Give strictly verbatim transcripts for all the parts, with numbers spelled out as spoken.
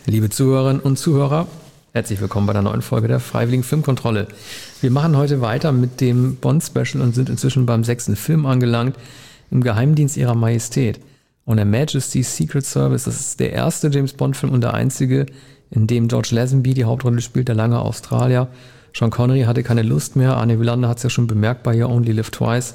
Liebe Zuhörerinnen und Zuhörer, herzlich willkommen bei der neuen Folge der Freiwilligen Filmkontrolle. Wir machen heute weiter mit dem Bond-Special und sind inzwischen beim sechsten Film angelangt, im Geheimdienst ihrer Majestät. Und der Majesty's Secret Service, das ist der erste James-Bond-Film und der einzige, in dem George Lazenby die Hauptrolle spielt, der lange Australier. Sean Connery hatte keine Lust mehr, Arne Wielander hat es ja schon bemerkt bei You Only Live Twice.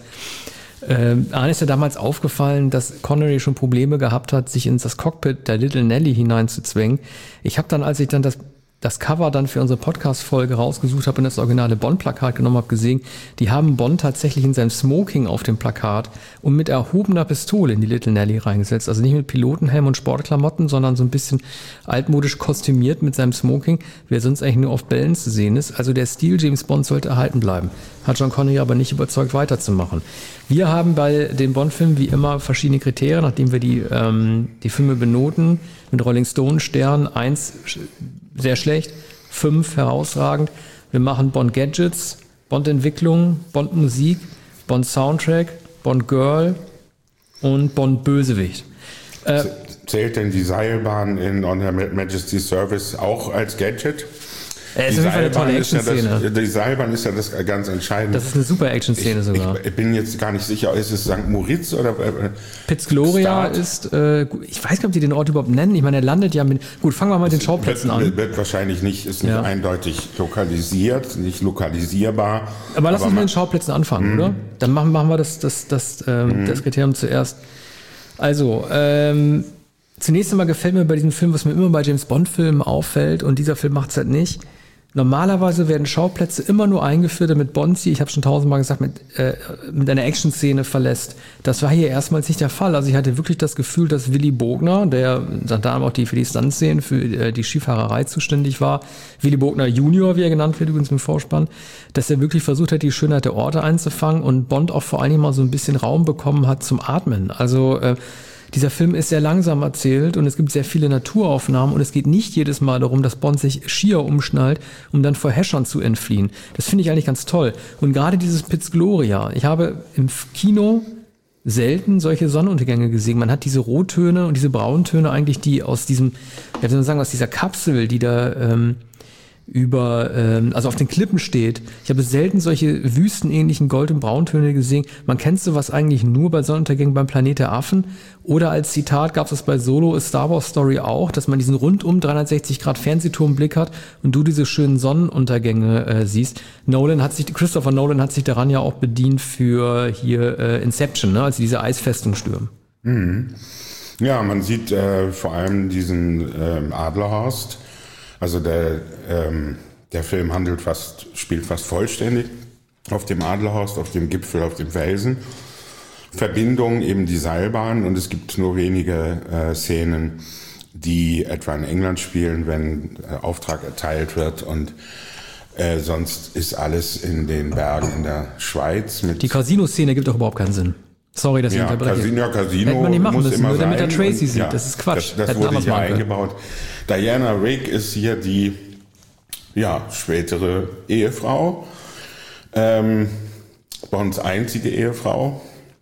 Ähm, Arne ist ja damals aufgefallen, dass Connery schon Probleme gehabt hat, sich in das Cockpit der Little Nelly hineinzuzwängen. Ich habe dann, als ich dann das, das Cover dann für unsere Podcast-Folge rausgesucht habe und das originale Bond-Plakat genommen habe, gesehen, die haben Bond tatsächlich in seinem Smoking auf dem Plakat und mit erhobener Pistole in die Little Nelly reingesetzt. Also nicht mit Pilotenhelm und Sportklamotten, sondern so ein bisschen altmodisch kostümiert mit seinem Smoking, wie er sonst eigentlich nur auf Bällen zu sehen ist. Also der Stil James Bond sollte erhalten bleiben. Hat Sean Connery aber nicht überzeugt, weiterzumachen. Wir haben bei den Bond-Filmen wie immer verschiedene Kriterien, nachdem wir die, ähm, die Filme benoten. Mit Rolling Stone Stern, eins sehr schlecht, fünf herausragend. Wir machen Bond-Gadgets, Bond-Entwicklung, Bond-Musik, Bond-Soundtrack, Bond-Girl und Bond-Bösewicht. Äh, Zählt denn die Seilbahn in On Her Majesty's Service auch als Gadget? Es ist auf jeden Fall eine tolle Action-Szene. Ja, die Seilbahn ist ja das ganz Entscheidende. Das ist eine super Action-Szene ich, sogar. Ich bin jetzt gar nicht sicher, ist es Sankt Moritz oder äh, Piz Gloria ist, äh, ich weiß gar nicht, ob die den Ort überhaupt nennen. Ich meine, er landet ja mit, gut, fangen wir mal mit den Schauplätzen wird, an. Wird wahrscheinlich nicht, ist nicht ja. eindeutig lokalisiert, nicht lokalisierbar. Aber lass uns mit den Schauplätzen anfangen, mh. oder? Dann machen, machen wir das, das, das, ähm, das Kriterium zuerst. Also, ähm, zunächst einmal gefällt mir bei diesem Film, was mir immer bei James-Bond-Filmen auffällt, und dieser Film macht es halt nicht. Normalerweise werden Schauplätze immer nur eingeführt, damit Bond sie, ich habe schon tausendmal gesagt, mit, äh, mit einer Action-Szene verlässt. Das war hier erstmals nicht der Fall. Also ich hatte wirklich das Gefühl, dass Willy Bogner, der dann auch die für die Stuntszenen, für äh, die Skifahrerei zuständig war, Willy Bogner Junior, wie er genannt wird übrigens im Vorspann, dass er wirklich versucht hat, die Schönheit der Orte einzufangen und Bond auch vor allen Dingen mal so ein bisschen Raum bekommen hat zum Atmen. Also äh, dieser Film ist sehr langsam erzählt und es gibt sehr viele Naturaufnahmen und es geht nicht jedes Mal darum, dass Bond sich schier umschnallt, um dann vor Häschern zu entfliehen. Das finde ich eigentlich ganz toll. Und gerade dieses Piz Gloria, ich habe im Kino selten solche Sonnenuntergänge gesehen. Man hat diese Rottöne und diese Brauntöne eigentlich, die aus diesem, ja, wie soll man sagen, aus dieser Kapsel, die da ähm, über, ähm, also auf den Klippen steht. Ich habe selten solche wüstenähnlichen Gold- und Brauntöne gesehen. Man kennt sowas eigentlich nur bei Sonnenuntergängen beim Planet der Affen. Oder als Zitat gab es das bei Solo, A Star Wars Story auch, dass man diesen rundum dreihundertsechzig Grad Fernsehturmblick hat und du diese schönen Sonnenuntergänge äh, siehst. Nolan hat sich, Christopher Nolan hat sich daran ja auch bedient für hier äh, Inception, ne, als diese Eisfestung stürmen. Mhm. Ja, man sieht äh, vor allem diesen ähm, Adlerhorst. Also der, ähm, der Film handelt fast, spielt fast vollständig auf dem Adlerhorst, auf dem Gipfel, auf dem Felsen. Verbindung eben die Seilbahn und es gibt nur wenige äh, Szenen, die etwa in England spielen, wenn äh, Auftrag erteilt wird und äh, sonst ist alles in den Bergen in der Schweiz. Mit die Casino-Szene gibt doch überhaupt keinen Sinn. Sorry, dass ich ja, unterbreche. Casino, ja, Casino hätte man nicht machen muss müssen, immer nur damit sein. er Tracy Und, sieht. ja, das ist Quatsch. Das, das wurde hier eingebaut. Diana Rigg ist hier die ja, spätere Ehefrau, ähm, Bonds einzige Ehefrau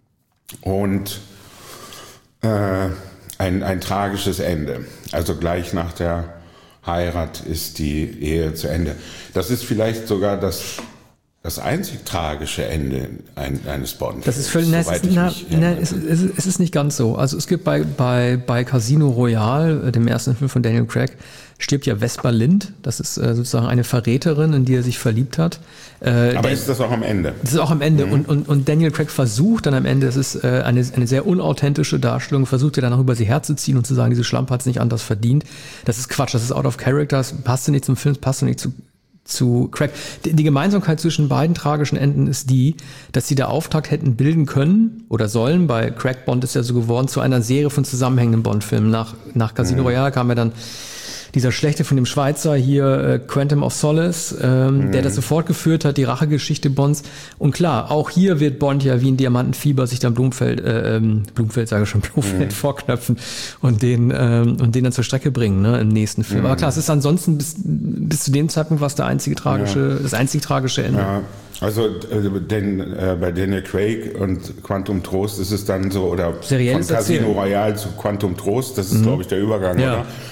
und äh, ein, ein tragisches Ende. Also gleich nach der Heirat ist die Ehe zu Ende. Das ist vielleicht sogar das Das einzig tragische Ende eines Bond. Das ist völlig, na, es, ist, na, na, es, es, es ist nicht ganz so. Also es gibt bei, bei, bei Casino Royale, dem ersten Film von Daniel Craig, stirbt ja Vesper Lind. Das ist äh, sozusagen eine Verräterin, in die er sich verliebt hat. Äh, Aber Dan- ist das auch am Ende? Das ist auch am Ende. Mhm. Und, und, und Daniel Craig versucht dann am Ende, das ist äh, eine, eine sehr unauthentische Darstellung, versucht er dann auch über sie herzuziehen und zu sagen, diese Schlampe hat es nicht anders verdient. Das ist Quatsch, das ist out of character, das passt nicht zum Film, das passt nicht zu zu Craig. Die, die Gemeinsamkeit zwischen beiden tragischen Enden ist die, dass sie der Auftakt hätten bilden können oder sollen, bei Craig Bond ist ja so geworden, zu einer Serie von zusammenhängenden Bond-Filmen. Nach, nach Casino mhm. Royale kam ja dann dieser schlechte von dem Schweizer hier, äh, Quantum of Solace, ähm, mhm. der das so fortgeführt hat, die Rachegeschichte Bonds. Und klar, auch hier wird Bond ja wie ein Diamantenfieber sich dann Blumfeld, äh, ähm, Blumfeld sage ich schon, Blumfeld mhm. vorknöpfen und den, ähm, und den dann zur Strecke bringen, ne, im nächsten Film. Mhm. Aber klar, es ist ansonsten bis, bis zu dem Zeitpunkt was der einzige tragische, ja. das einzig tragische Ende. Ja. Also äh, denn, äh, bei Daniel Craig und Quantum Trost ist es dann so, oder Serielles von Casino Erzählen. Royale zu Quantum Trost, das ist, mhm. glaube ich, der Übergang, ja. oder?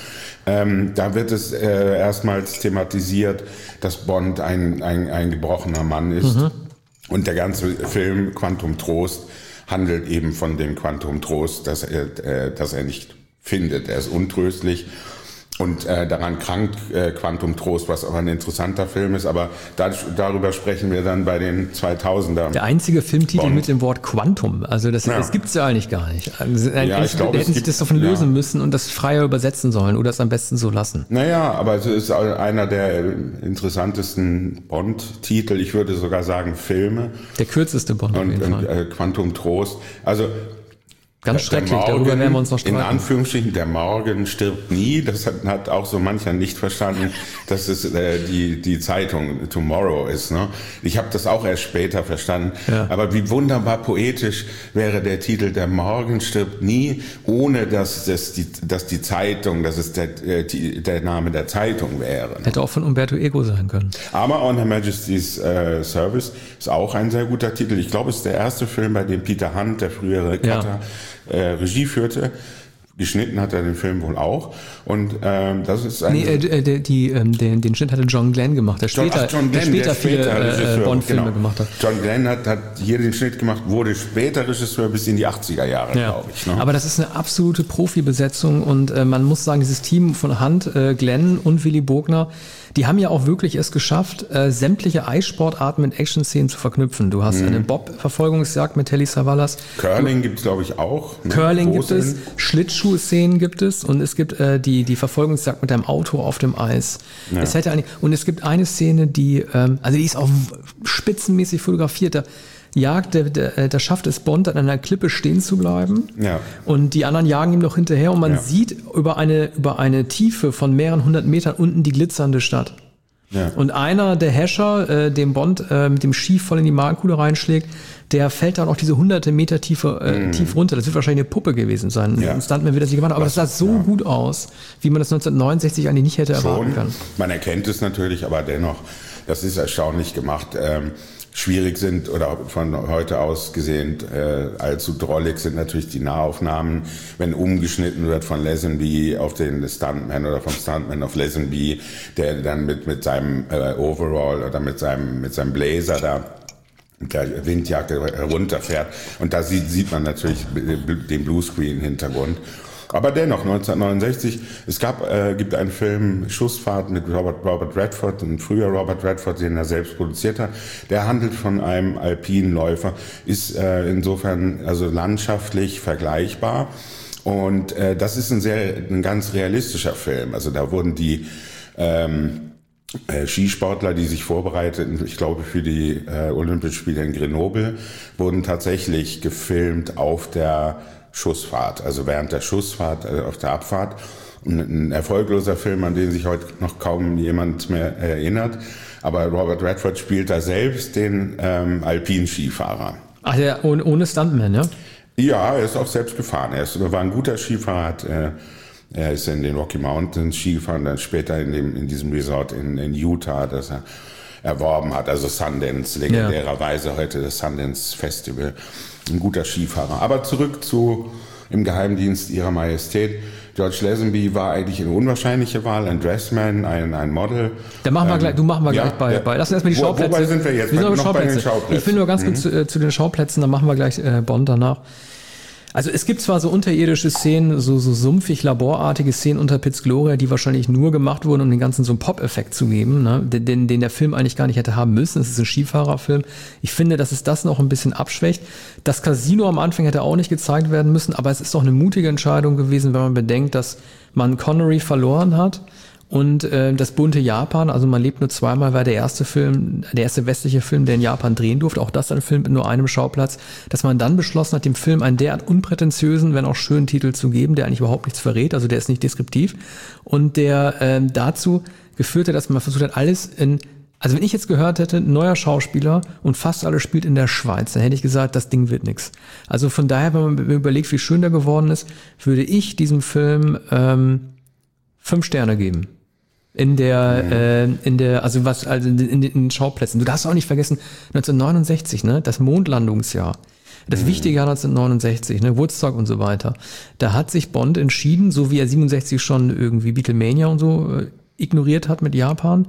Ähm, da wird es äh, erstmals thematisiert, dass Bond ein, ein, ein gebrochener Mann ist. Mhm. Und der ganze Film Quantum Trost handelt eben von dem Quantum Trost, dass er, äh, dass er nicht findet. Er ist untröstlich. Und äh, daran krankt äh, Quantum Trost, was aber ein interessanter Film ist. Aber da, darüber sprechen wir dann bei den zweitausender. Der einzige Filmtitel Bond. Mit dem Wort Quantum. Also das, ja. das gibt's ja eigentlich gar nicht. Also ein, ja, ich glaub, hätten sich das davon ja. lösen müssen und das freier übersetzen sollen oder es am besten so lassen. Naja, aber es ist einer der interessantesten Bond-Titel. Ich würde sogar sagen Filme. Der kürzeste Bond auf jeden und, Fall. Und äh, Quantum Trost. Also Ganz schrecklich, Morgan, darüber werden wir uns noch streiten. In Anführungsstrichen, der Morgen stirbt nie. Das hat, hat auch so mancher nicht verstanden, dass es äh, die die Zeitung Tomorrow ist. Ne? Ich habe das auch erst später verstanden. Ja. Aber wie wunderbar poetisch wäre der Titel Der Morgen stirbt nie, ohne dass, dass, die, dass die Zeitung, dass es der, äh, die, der Name der Zeitung wäre. Ne? Hätte auch von Umberto Eco sein können. Aber On Her Majesty's äh, Service ist auch ein sehr guter Titel. Ich glaube, es ist der erste Film, bei dem Peter Hunt, der frühere Cutter, ja. Äh, Regie führte. Geschnitten hat er den Film wohl auch. Und ähm, das ist ein... Nee, äh, die, die, ähm, den, den Schnitt hatte John Glenn gemacht, der später, John, ach, John Glenn, der später, der später viele äh, Bond-Filme genau. gemacht hat. John Glenn hat, hat hier den Schnitt gemacht, wurde später Regisseur bis in die achtziger Jahre, ja. glaube ich. Ne? Aber das ist eine absolute Profibesetzung und äh, man muss sagen, dieses Team von Hunt, äh, Glenn und Willy Bogner, die haben ja auch wirklich es geschafft, äh, sämtliche Eissportarten mit Action-Szenen zu verknüpfen. Du hast mhm. eine Bob-Verfolgungsjagd mit Telly Savalas. Curling gibt es, glaube ich, auch. Ne? Curling gibt es, Schlittschuh-Szenen gibt es und es gibt äh, die, die Verfolgungsjagd mit deinem Auto auf dem Eis. Ja. Es hätte eigentlich, und es gibt eine Szene, die, ähm, also die ist auch spitzenmäßig fotografiert. Da jagt, der, der, da schafft es Bond, an einer Klippe stehen zu bleiben. Ja. Und die anderen jagen ihm noch hinterher und man ja. sieht über eine, über eine Tiefe von mehreren hundert Metern unten die glitzernde Stadt. Ja. Und einer der Häscher, äh, dem Bond äh, mit dem Ski voll in die Magenkuhle reinschlägt, der fällt dann auch diese hunderte Meter Tiefe, äh, mm. tief runter. Das wird wahrscheinlich eine Puppe gewesen sein. Ja. Ein Stuntman wird das nicht gemacht, aber Was, das sah so ja. gut aus, wie man das neunzehnhundertneunundsechzig eigentlich nicht hätte erwarten können. Man erkennt es natürlich, aber dennoch, das ist erstaunlich gemacht. Ähm, Schwierig sind oder von heute aus gesehen äh, allzu drollig sind natürlich die Nahaufnahmen, wenn umgeschnitten wird von Lazenby auf den Stuntman oder vom Stuntman auf Lazenby, der dann mit mit seinem äh, Overall oder mit seinem mit seinem Blazer da mit der Windjacke runterfährt und da sieht sieht man natürlich den Bluescreen-Hintergrund. Aber dennoch, neunzehnhundertneunundsechzig, es gab, äh, gibt einen Film, Schussfahrt mit Robert, Robert Redford, ein früher Robert Redford, den er selbst produziert hat. Der handelt von einem Alpinläufer, ist äh, insofern also landschaftlich vergleichbar. Und äh, das ist ein sehr, ein ganz realistischer Film. Also da wurden die ähm, äh, Skisportler, die sich vorbereiteten, ich glaube für die äh, Olympischen Spiele in Grenoble, wurden tatsächlich gefilmt auf der Schussfahrt, also während der Schussfahrt, also auf der Abfahrt. Ein erfolgloser Film, an den sich heute noch kaum jemand mehr erinnert. Aber Robert Redford spielt da selbst den ähm, Alpinskifahrer. Ach, der ohne, ohne Stuntman, ja? Ja, er ist auch selbst gefahren. Er ist, war ein guter Skifahrer. Hat, äh, er ist in den Rocky Mountains Ski gefahren, dann später in, dem, in diesem Resort in, in Utah, das er erworben hat. Also Sundance, legendärerweise ja. heute das Sundance Festival. Ein guter Skifahrer. Aber zurück zu Im Geheimdienst Ihrer Majestät. George Lazenby war eigentlich eine unwahrscheinliche Wahl, ein Dressman, ein, ein Model. Da machen wir ähm, gleich, du machen wir ja, gleich bei, ja. bei. Lass uns erstmal die Wo, Schauplätze. Wobei sind wir jetzt? Wir sind noch Schauplätze. bei den Schauplätzen. Ich will nur ganz mhm. kurz zu, äh, zu den Schauplätzen, dann machen wir gleich äh, Bond danach. Also es gibt zwar so unterirdische Szenen, so, so sumpfig laborartige Szenen unter Piz Gloria, die wahrscheinlich nur gemacht wurden, um den ganzen so einen Pop-Effekt zu geben, ne? den, den der Film eigentlich gar nicht hätte haben müssen. Es ist ein Skifahrerfilm. Ich finde, dass es das noch ein bisschen abschwächt. Das Casino am Anfang hätte auch nicht gezeigt werden müssen, aber es ist doch eine mutige Entscheidung gewesen, wenn man bedenkt, dass man Connery verloren hat. Und äh, das bunte Japan, also man lebt nur zweimal, war der erste Film, der erste westliche Film, der in Japan drehen durfte. Auch das ein Film mit nur einem Schauplatz. Dass man dann beschlossen hat, dem Film einen derart unprätentiösen, wenn auch schönen Titel zu geben, der eigentlich überhaupt nichts verrät, also der ist nicht deskriptiv. Und der äh, dazu geführt hat, dass man versucht hat, alles in... Also wenn ich jetzt gehört hätte, neuer Schauspieler und fast alles spielt in der Schweiz, dann hätte ich gesagt, das Ding wird nix. Also von daher, wenn man überlegt, wie schön der geworden ist, würde ich diesem Film ähm, fünf Sterne geben. In der, mhm. äh, in der, also was, also in, in, in den Schauplätzen. Du darfst auch nicht vergessen, neunzehnhundertneunundsechzig, ne, das Mondlandungsjahr. Das wichtige Jahr neunzehnhundertneunundsechzig, ne, Woodstock und so weiter. Da hat sich Bond entschieden, so wie er siebenundsechzig schon irgendwie Beatlemania und so äh, ignoriert hat mit Japan,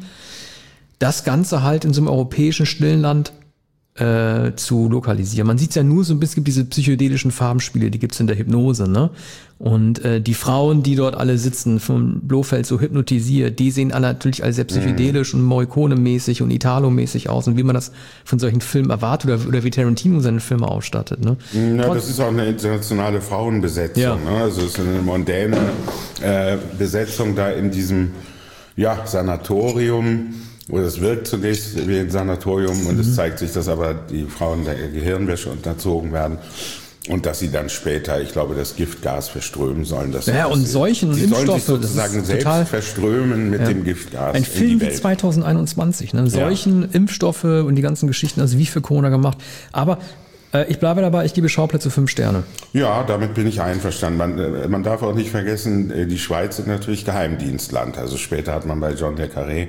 das Ganze halt in so einem europäischen stillen Land äh, zu lokalisieren. Man sieht es ja nur so ein bisschen, diese psychedelischen Farbenspiele, die gibt's in der Hypnose, ne? Und äh, die Frauen, die dort alle sitzen, von Blofeld so hypnotisiert, die sehen alle natürlich alle sehr psychedelisch mhm. und Morricone-mäßig und Italo-mäßig aus und wie man das von solchen Filmen erwartet oder, oder wie Tarantino seine Filme ausstattet, ne? Ja, Trotz- das ist auch eine internationale Frauenbesetzung, ja. ne? Also es ist eine mondäne äh, Besetzung da in diesem ja, Sanatorium. Oder es wirkt zunächst wie ein Sanatorium und mhm. es zeigt sich, dass aber die Frauen der Gehirnwäsche unterzogen werden und dass sie dann später, ich glaube, das Giftgas verströmen sollen. Dass ja, und Seuchen und Impfstoffe, sollen sich sozusagen selbst total verströmen mit ja. dem Giftgas. Ein Film wie zwanzig einundzwanzig, ne? Seuchen, ja. Impfstoffe und die ganzen Geschichten, also wie für Corona gemacht. Aber äh, ich bleibe dabei, ich gebe Schauplätze fünf Sterne. Ja, damit bin ich einverstanden. Man, äh, man darf auch nicht vergessen, äh, die Schweiz ist natürlich Geheimdienstland. Also später hat man bei John le Carré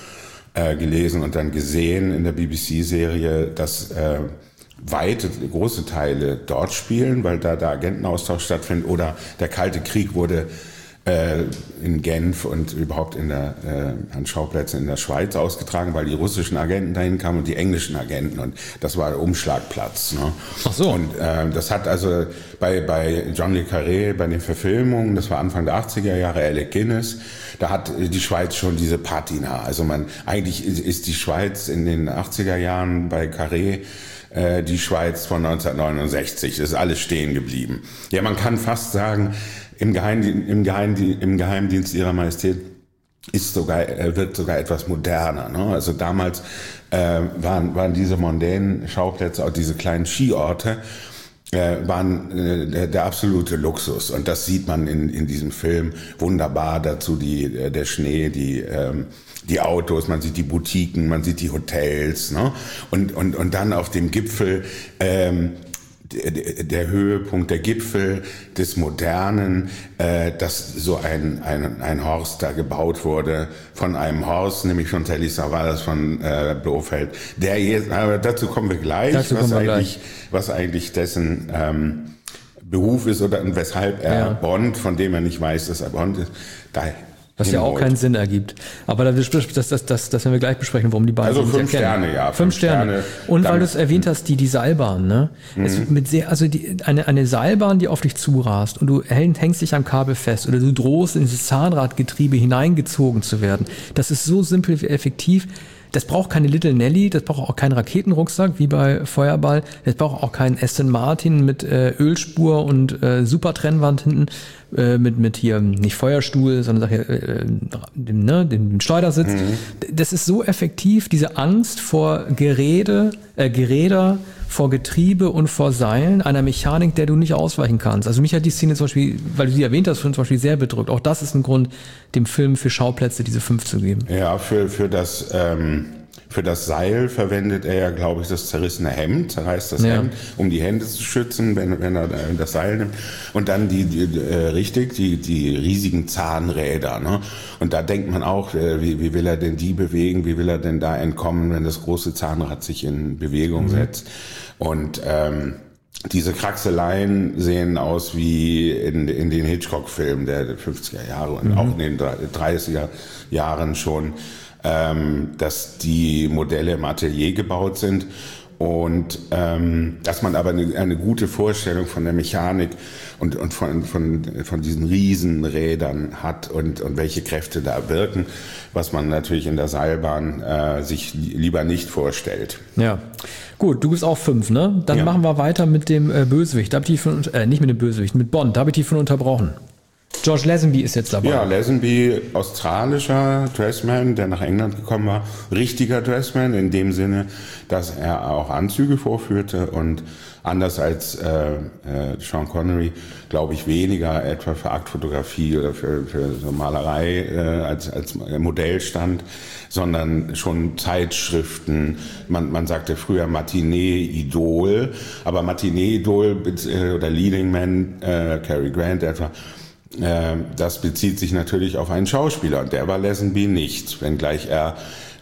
gelesen und dann gesehen in der B B C-Serie, dass äh, weite, große Teile dort spielen, weil da der Agentenaustausch stattfindet oder der Kalte Krieg wurde äh, in Genf und überhaupt in der, äh, an Schauplätzen in der Schweiz ausgetragen, weil die russischen Agenten dahin kamen und die englischen Agenten und das war der Umschlagplatz. Ne? Ach so. Und äh, das hat also bei, bei John le Carré, bei den Verfilmungen, das war Anfang der achtziger Jahre, Alec Guinness, da hat die Schweiz schon diese Patina. Also man, eigentlich ist die Schweiz in den achtziger Jahren bei Carré äh, die Schweiz von neunzehnhundertneunundsechzig. Das ist alles stehen geblieben. Ja, man kann fast sagen, im Geheimdienst, im Geheimdienst, im Geheimdienst ihrer Majestät ist sogar, wird sogar etwas moderner. Ne? Also damals äh, waren, waren diese mondänen Schauplätze, auch diese kleinen Skiorte, äh, waren äh, der, der absolute Luxus. Und das sieht man in, in diesem Film wunderbar. Dazu die, der Schnee, die, ähm, die Autos, man sieht die Boutiquen, man sieht die Hotels. Ne? Und, und, und dann auf dem Gipfel ähm, Der, der Höhepunkt, der Gipfel des Modernen, äh, dass so ein, ein, ein Horst da gebaut wurde von einem Horst, nämlich von Telly Savalas von äh, Blofeld. Der jetzt, aber dazu kommen wir gleich, dazu was, wir eigentlich, gleich. was eigentlich dessen ähm, Beruf ist oder weshalb er ja. Bond, von dem er nicht weiß, dass er Bond ist, da was ja auch keinen Sinn ergibt. Aber das, das, das, das, das werden wir gleich besprechen, warum die beiden also fünf erkennen. Sterne, ja. Fünf, fünf Sterne. Sterne. Und weil du es erwähnt hast, die, die Seilbahn, ne? Mhm. Es mit sehr, also die, eine, eine Seilbahn, die auf dich zurast und du hängst dich am Kabel fest oder du drohst in dieses Zahnradgetriebe hineingezogen zu werden. Das ist so simpel wie effektiv. Das braucht keine Little Nelly, das braucht auch keinen Raketenrucksack wie bei Feuerball, das braucht auch keinen Aston Martin mit äh, Ölspur und äh, super Trennwand hinten, äh, mit mit hier nicht Feuerstuhl, sondern sag ich, äh, dem, ne, dem Schleudersitz. Mhm. Das ist so effektiv, diese Angst vor Geräte, äh, Geräder, vor Getriebe und vor Seilen, einer Mechanik, der du nicht ausweichen kannst. Also mich hat die Szene zum Beispiel, weil du sie erwähnt hast, zum Beispiel sehr bedrückt. Auch das ist ein Grund, dem Film für Schauplätze diese fünf zu geben. Ja, für, für das, ähm, für das Seil verwendet er ja, glaube ich, das zerrissene Hemd, zerreißt das ja. Hemd, um die Hände zu schützen, wenn, wenn er das Seil nimmt. Und dann die, die äh, richtig, die, die riesigen Zahnräder, ne? Und da denkt man auch, äh, wie, wie will er denn die bewegen, wie will er denn da entkommen, wenn das große Zahnrad sich in Bewegung mhm. setzt. Und ähm, diese Kraxeleien sehen aus wie in, in den Hitchcock-Filmen der fünfziger Jahre und mhm. auch in den dreißiger Jahren schon, ähm, dass die Modelle im Atelier gebaut sind und ähm, dass man aber eine, eine gute Vorstellung von der Mechanik und, und von, von, von diesen Riesenrädern hat und, und welche Kräfte da wirken, was man natürlich in der Seilbahn äh, sich lieber nicht vorstellt. Ja. Gut, du bist auch fünf, ne? Dann ja. machen wir weiter mit dem äh, Bösewicht. Da hab ich die von, äh, nicht mit dem Bösewicht, mit Bond. Da habe ich die von unterbrochen. George Lazenby ist jetzt dabei. Ja, Lazenby, australischer Dressman, der nach England gekommen war. Richtiger Dressman in dem Sinne, dass er auch Anzüge vorführte und anders als äh, äh, Sean Connery, glaube ich, weniger etwa für Aktfotografie oder für, für so Malerei äh, als, als Modell stand, sondern schon Zeitschriften. Man, man sagte früher Matinee-Idol, aber Matinee-Idol äh, oder Leading Man, äh, Cary Grant etwa, äh, das bezieht sich natürlich auf einen Schauspieler und der war Lazenby nicht, wenngleich er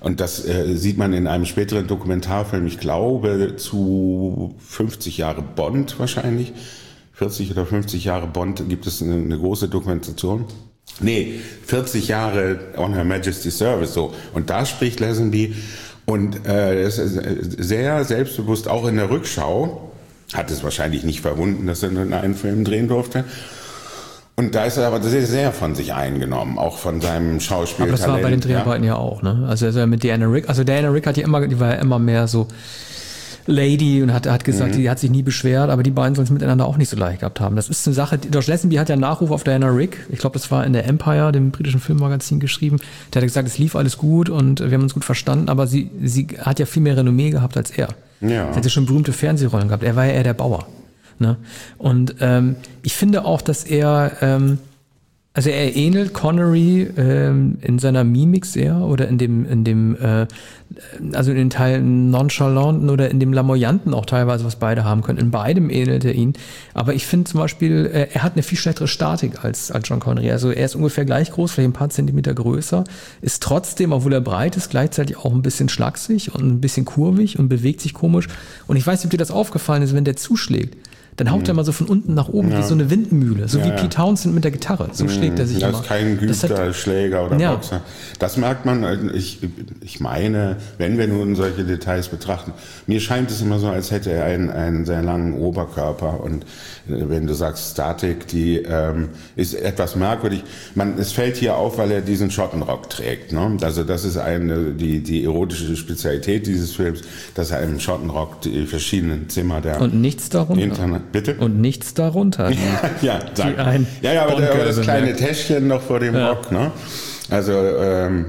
Und das äh, sieht man in einem späteren Dokumentarfilm, ich glaube zu fünfzig Jahre Bond wahrscheinlich. vierzig oder fünfzig Jahre Bond gibt es eine, eine große Dokumentation. Nee, vierzig Jahre On Her Majesty's Service, so. Und da spricht Lazenby und äh, es ist sehr selbstbewusst, auch in der Rückschau, hat es wahrscheinlich nicht verwunden, dass er in einen Film drehen durfte. Und da ist er aber sehr, sehr von sich eingenommen, auch von seinem Schauspieltalent. Aber das war bei den Dreharbeiten ja, ja auch, ne? Also, also mit Diana Rigg, also Diana Rigg hat ja immer, die war ja immer mehr so Lady und hat, hat gesagt, mhm. die hat sich nie beschwert, aber die beiden sollen es miteinander auch nicht so leicht gehabt haben. Das ist eine Sache, Josh Lazenby hat ja einen Nachruf auf Diana Rigg, ich glaube, das war in der Empire, dem britischen Filmmagazin, geschrieben. Der hat gesagt, es lief alles gut und wir haben uns gut verstanden, aber sie, sie hat ja viel mehr Renommee gehabt als er. Ja. Sie hatte schon berühmte Fernsehrollen gehabt, er war ja eher der Bauer. Ne? Und ähm, ich finde auch, dass er, ähm, also er ähnelt Connery ähm, in seiner Mimik sehr oder in dem, in dem, äh, also in den Teilen Nonchalanten oder in dem Lamoyanten auch teilweise, was beide haben können. In beidem ähnelt er ihn. Aber ich finde zum Beispiel, äh, er hat eine viel schlechtere Statik als, als John Connery. Also er ist ungefähr gleich groß, vielleicht ein paar Zentimeter größer, ist trotzdem, obwohl er breit ist, gleichzeitig auch ein bisschen schlaksig und ein bisschen kurvig und bewegt sich komisch. Und ich weiß nicht, ob dir das aufgefallen ist, wenn der zuschlägt. Dann haut mhm. er mal so von unten nach oben ja. wie so eine Windmühle, so ja, wie Pete Townsend mit der Gitarre. So mhm. schlägt er sich das immer. Das ist kein geübter Schläger oder ja. Boxer. Das merkt man, ich, ich meine, wenn wir nun solche Details betrachten, mir scheint es immer so, als hätte er einen, einen sehr langen Oberkörper und wenn du sagst Statik, die ähm, ist etwas merkwürdig. Man, es fällt hier auf, weil er diesen Schottenrock trägt. Ne? Also das ist eine, die, die erotische Spezialität dieses Films, dass er im Schottenrock die verschiedenen Zimmer der und nichts darunter. Interna- Bitte? Und nichts darunter. Die, ja, ja, ein ja, ja, aber, aber das kleine Täschchen noch vor dem ja. Rock, ne? Also ähm,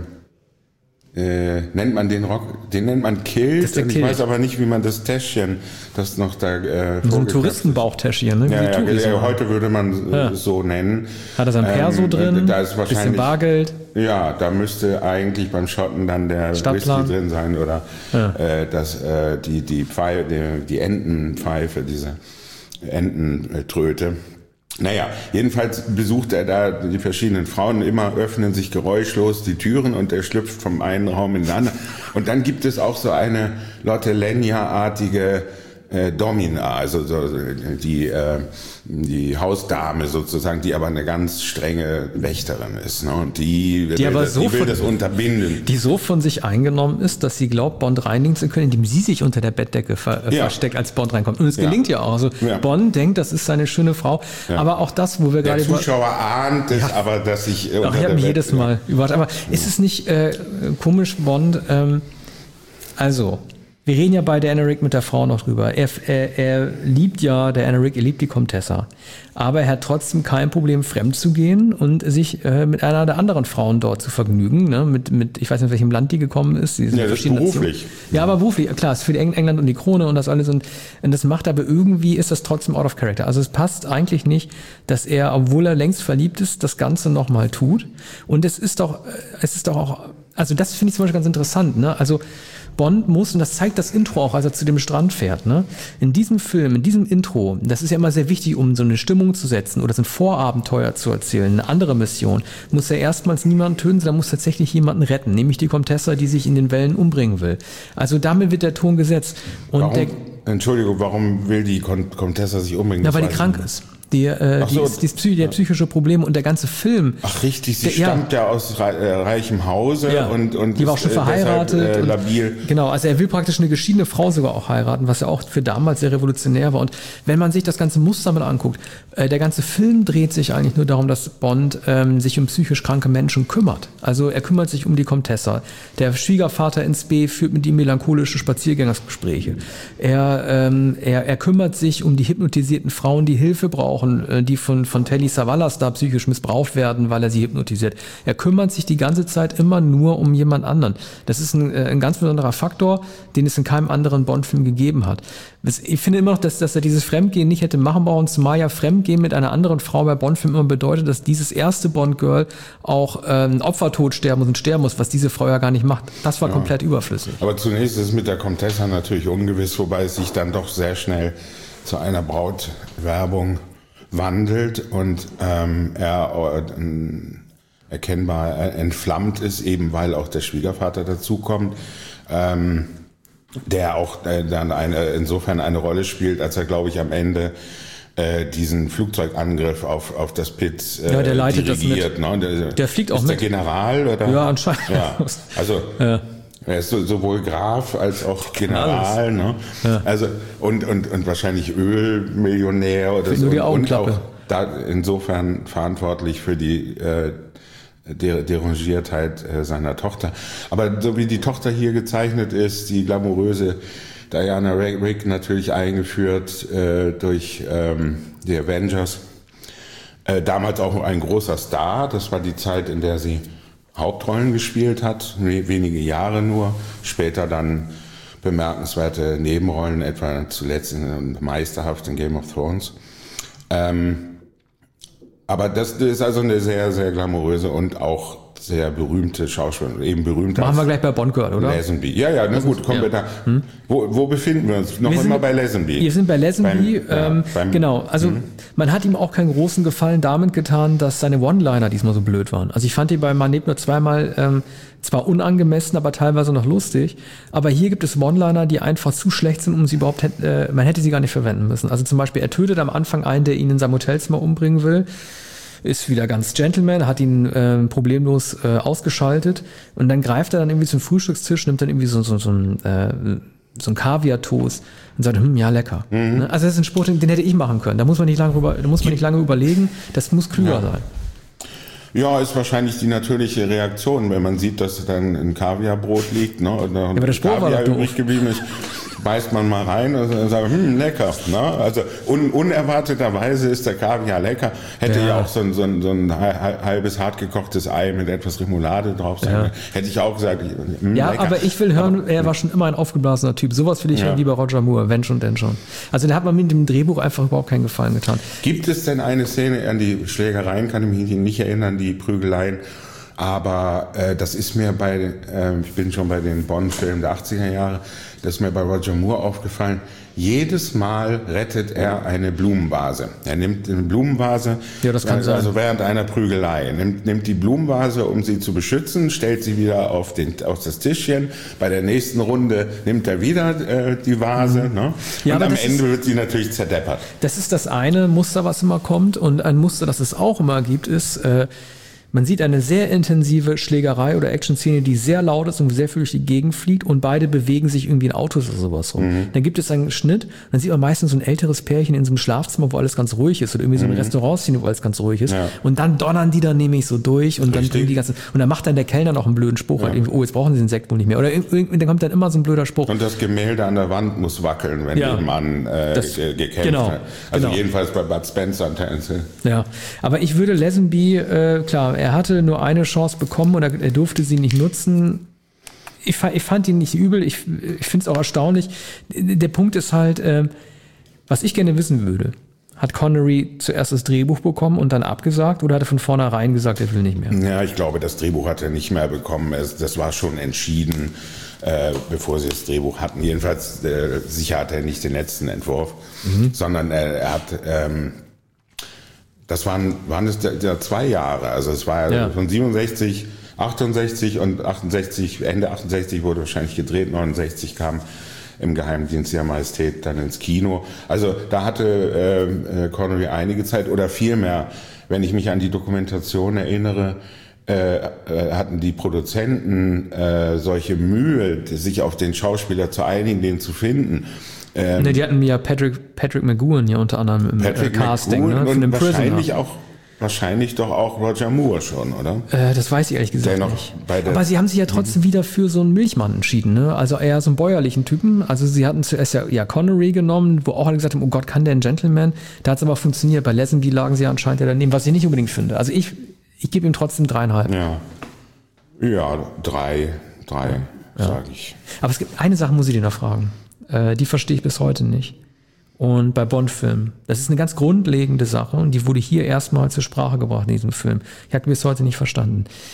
äh, nennt man den Rock, den nennt man Kilt, und ich weiß aber nicht, wie man das Täschchen, das noch da äh, so ein Touristenbauchtäschchen, ne? Wie ja, ja, Touris ja, heute würde man ja. es so nennen. Hat er sein Perso ähm, drin? Da ist wahrscheinlich bisschen Bargeld. Ja, da müsste eigentlich beim Schotten dann der Stadtplan. Whisky drin sein oder ja. äh, das äh, die die Pfeife, die, die Entenpfeife, diese Ententröte. Naja, jedenfalls besucht er da die verschiedenen Frauen, immer öffnen sich geräuschlos die Türen und er schlüpft vom einen Raum in den anderen. Und dann gibt es auch so eine Lotte Lenya-artige äh, Domina, also so, die, äh, die Hausdame sozusagen, die aber eine ganz strenge Wächterin ist. Ne? Und die, die, will, aber das, so die will von, das unterbinden. Die so von sich eingenommen ist, dass sie glaubt, Bond reinigen zu können, indem sie sich unter der Bettdecke ver, äh, ja. versteckt, als Bond reinkommt. Und es ja. gelingt ja auch. Also ja. Bond denkt, das ist seine schöne Frau. Ja. Aber auch das, wo wir der gerade... Der Zuschauer ahnt es, ja. aber dass ich... Äh, Ach, ich habe mich jedes Mal überrascht. Aber ja. ist es nicht äh, komisch, Bond... Ähm, also... Wir reden ja bei Diana Rigg mit der Frau noch drüber. Er, er, er liebt ja, Diana Rigg, er liebt die Comtessa. Aber er hat trotzdem kein Problem, fremd zu gehen und sich äh, mit einer der anderen Frauen dort zu vergnügen. Ne? Mit, mit, ich weiß nicht, in welchem Land die gekommen ist. Die ja, das ist beruflich. Ja, aber beruflich, klar, es ist für England und die Krone und das alles. Und, und das macht aber irgendwie, ist das trotzdem out of character. Also es passt eigentlich nicht, dass er, obwohl er längst verliebt ist, das Ganze nochmal tut. Und es ist doch, es ist doch auch, also das finde ich zum Beispiel ganz interessant. Ne? Also Bond muss, und das zeigt das Intro auch, als er zu dem Strand fährt, ne? In diesem Film, in diesem Intro, das ist ja immer sehr wichtig, um so eine Stimmung zu setzen oder so ein Vorabenteuer zu erzählen, eine andere Mission, muss er erstmals niemanden töten, sondern muss tatsächlich jemanden retten, nämlich die Comtessa, die sich in den Wellen umbringen will. Also damit wird der Ton gesetzt. Und warum, der, Entschuldigung, warum will die Comtessa sich umbringen? Na, weil die krank ist. Die, äh, die, so. ist, die ist psych- der psychische Probleme und der ganze Film. Ach richtig, sie der, stammt ja, ja aus rei- äh, reichem Hause ja. und, und die war auch schon ist, verheiratet. Deshalb, äh, und, labil. Genau, also er will praktisch eine geschiedene Frau sogar auch heiraten, was ja auch für damals sehr revolutionär war. Und wenn man sich das ganze Muster mal anguckt, äh, der ganze Film dreht sich eigentlich nur darum, dass Bond ähm, sich um psychisch kranke Menschen kümmert. Also er kümmert sich um die Comtessa. Der Schwiegervater ins B führt mit ihm melancholische Spaziergängersgespräche. Er, ähm, er, er kümmert sich um die hypnotisierten Frauen, die Hilfe brauchen, äh, die von von Telly Savalas da psychisch missbraucht werden, weil er sie hypnotisiert. Er kümmert sich die ganze Zeit immer nur um jemand anderen. Das ist ein, ein ganz besonderer Faktor, den es in keinem anderen Bond-Film gegeben hat. Ich finde immer noch, dass, dass er dieses Fremdgehen nicht hätte machen brauchen, zumal ja Fremdgehen mit einer anderen Frau bei Bond-Filmen immer bedeutet, dass dieses erste Bond-Girl auch ähm, Opfertod sterben muss und sterben muss, was diese Frau ja gar nicht macht. Das war ja komplett überflüssig. Aber zunächst ist es mit der Comtessa natürlich ungewiss, wobei es sich dann doch sehr schnell zu einer Brautwerbung wandelt und ähm, er äh, erkennbar äh, entflammt ist, eben weil auch der Schwiegervater dazukommt, ähm, der auch äh, dann eine, insofern eine Rolle spielt, als er, glaube ich, am Ende äh, diesen Flugzeugangriff auf, auf das Pit äh, ja, der leitet dirigiert. Das mit. Ne? Der, der fliegt auch ist mit. Der General? Oder? Ja, anscheinend. Ja, also... Ja. Er ist so, sowohl Graf als auch General, ne? Ja. Also und, und, und wahrscheinlich Ölmillionär oder für so. Nur die und Augenklappe. auch da insofern verantwortlich für die äh, Der Derangiertheit äh, seiner Tochter. Aber so wie die Tochter hier gezeichnet ist, die glamouröse Diana Rigg natürlich eingeführt äh, durch ähm, die Avengers. Äh, damals auch ein großer Star. Das war die Zeit, in der sie Hauptrollen gespielt hat, wenige Jahre nur. Später dann bemerkenswerte Nebenrollen, etwa zuletzt in Meisterhaft in Game of Thrones. Ähm, Aber das ist also eine sehr, sehr glamouröse und auch sehr berühmte Schauspielerin. Eben berühmter. Machen wir gleich bei Bond Girl, oder? Lazenby. Ja, ja, na gut, kommen ja. wir da. Hm? Wo, wo befinden wir uns? Noch wir immer sind, bei Lazenby. Wir sind bei Lazenby. Beim, ähm, ja, beim, genau, also hm? man hat ihm auch keinen großen Gefallen damit getan, dass seine One-Liner diesmal so blöd waren. Also ich fand die bei Man lebt nur zweimal ähm, zwar unangemessen, aber teilweise noch lustig. Aber hier gibt es One-Liner, die einfach zu schlecht sind, um sie überhaupt, äh, man hätte sie gar nicht verwenden müssen. Also zum Beispiel, er tötet am Anfang einen, der ihn in seinem Hotelzimmer umbringen will. Ist wieder ganz Gentleman, hat ihn äh, problemlos äh, ausgeschaltet und dann greift er dann irgendwie zum Frühstückstisch, nimmt dann irgendwie so, so, so ein äh, so ein Kaviar-Toast und sagt, hm, ja, lecker. Mhm. Ne? Also das ist ein Spruch, den, den hätte ich machen können. Da muss man nicht lange rüber, da muss man nicht lange überlegen, das muss klüger ja. sein. Ja, ist wahrscheinlich die natürliche Reaktion, wenn man sieht, dass dann ein Kaviarbrot liegt, ne, und ja, aber der Spruch Kaviar war doch übrig geblieben ist. Beißt man mal rein und sagt, hm, lecker. Ne? Also un, unerwarteterweise ist der Kaviar lecker. Hätte ja, ja auch so ein, so, ein, so ein halbes hartgekochtes Ei mit etwas Remoulade drauf sein. Ja. Hätte ich auch gesagt, hm, ja, lecker. Aber ich will hören, aber, er war schon immer ein aufgeblasener Typ. Sowas will ich ja. hören wie bei Roger Moore, wenn schon, denn schon. Also da hat man mit dem Drehbuch einfach überhaupt keinen Gefallen getan. Gibt es denn eine Szene, an die Schlägereien kann ich mich nicht erinnern, die Prügeleien, aber äh, das ist mir bei, äh, ich bin schon bei den Bond-Filmen der achtziger Jahre, das ist mir bei Roger Moore aufgefallen, jedes Mal rettet er eine Blumenvase. Er nimmt eine Blumenvase, ja, das kann also sein. während einer Prügelei, nimmt, nimmt die Blumenvase, um sie zu beschützen, stellt sie wieder auf, den, auf das Tischchen. Bei der nächsten Runde nimmt er wieder äh, die Vase. Mhm. Ne? Ja, und am Ende ist, wird sie natürlich zerdeppert. Das ist das eine Muster, was immer kommt. Und ein Muster, das es auch immer gibt, ist... Äh, Man sieht eine sehr intensive Schlägerei oder Action-Szene, die sehr laut ist und sehr viel durch die Gegend fliegt und beide bewegen sich irgendwie in Autos oder sowas rum. Mhm. Dann gibt es einen Schnitt, dann sieht man meistens so ein älteres Pärchen in so einem Schlafzimmer, wo alles ganz ruhig ist oder irgendwie so ein mhm. Restaurantszene, wo alles ganz ruhig ist. Ja. Und dann donnern die dann nämlich so durch und dann bringen die ganzen, und dann macht dann der Kellner noch einen blöden Spruch, ja. halt, oh, jetzt brauchen sie den Sekt wohl nicht mehr. Oder dann kommt dann immer so ein blöder Spruch. Und das Gemälde an der Wand muss wackeln, wenn ja. der Mann äh, das, gekämpft genau, hat. Also genau. jedenfalls bei Bud Spencer. Ja, aber ich würde Lazenby, äh, klar, er hatte nur eine Chance bekommen oder er durfte sie nicht nutzen. Ich, ich fand ihn nicht übel, ich, ich finde es auch erstaunlich. Der Punkt ist halt, äh, was ich gerne wissen würde, hat Connery zuerst das Drehbuch bekommen und dann abgesagt oder hat er von vornherein gesagt, er will nicht mehr? Ja, ich glaube, das Drehbuch hat er nicht mehr bekommen. Es, das war schon entschieden, äh, bevor sie das Drehbuch hatten. Jedenfalls, äh, sicher hat er nicht den letzten Entwurf, mhm. sondern äh, er hat... Ähm, Das waren, waren es ja zwei Jahre, also es war ja. von siebenundsechzig, achtundsechzig und achtundsechzig, Ende achtundsechzig wurde wahrscheinlich gedreht, neunundsechzig kam im Geheimdienst Ihrer Majestät dann ins Kino. Also da hatte äh, Connery einige Zeit oder vielmehr, wenn ich mich an die Dokumentation erinnere, äh, äh, hatten die Produzenten äh, solche Mühe, sich auf den Schauspieler zu einigen, den zu finden. Ähm, ne, die hatten ja Patrick, Patrick McGoohan hier unter anderem im Patrick äh, Casting, ne, und wahrscheinlich auch, wahrscheinlich doch auch Roger Moore schon, oder? Äh, das weiß ich ehrlich gesagt noch nicht. Bei der, aber sie haben sich ja trotzdem mhm. wieder für so einen Milchmann entschieden, ne? Also eher so einen bäuerlichen Typen. Also sie hatten zuerst ja, ja Connery genommen, wo auch alle gesagt haben, oh Gott, kann der ein Gentleman? Da hat es aber funktioniert. Bei Lazenby lagen sie ja anscheinend ja daneben, was ich nicht unbedingt finde. Also ich, ich gebe ihm trotzdem dreieinhalb. Ja, ja drei, drei, ja. sage ich. Aber es gibt eine Sache, muss ich dir noch fragen. Die verstehe ich bis heute nicht. Und bei Bond-Filmen, das ist eine ganz grundlegende Sache und die wurde hier erstmal zur Sprache gebracht in diesem Film. Ich habe die bis heute nicht verstanden.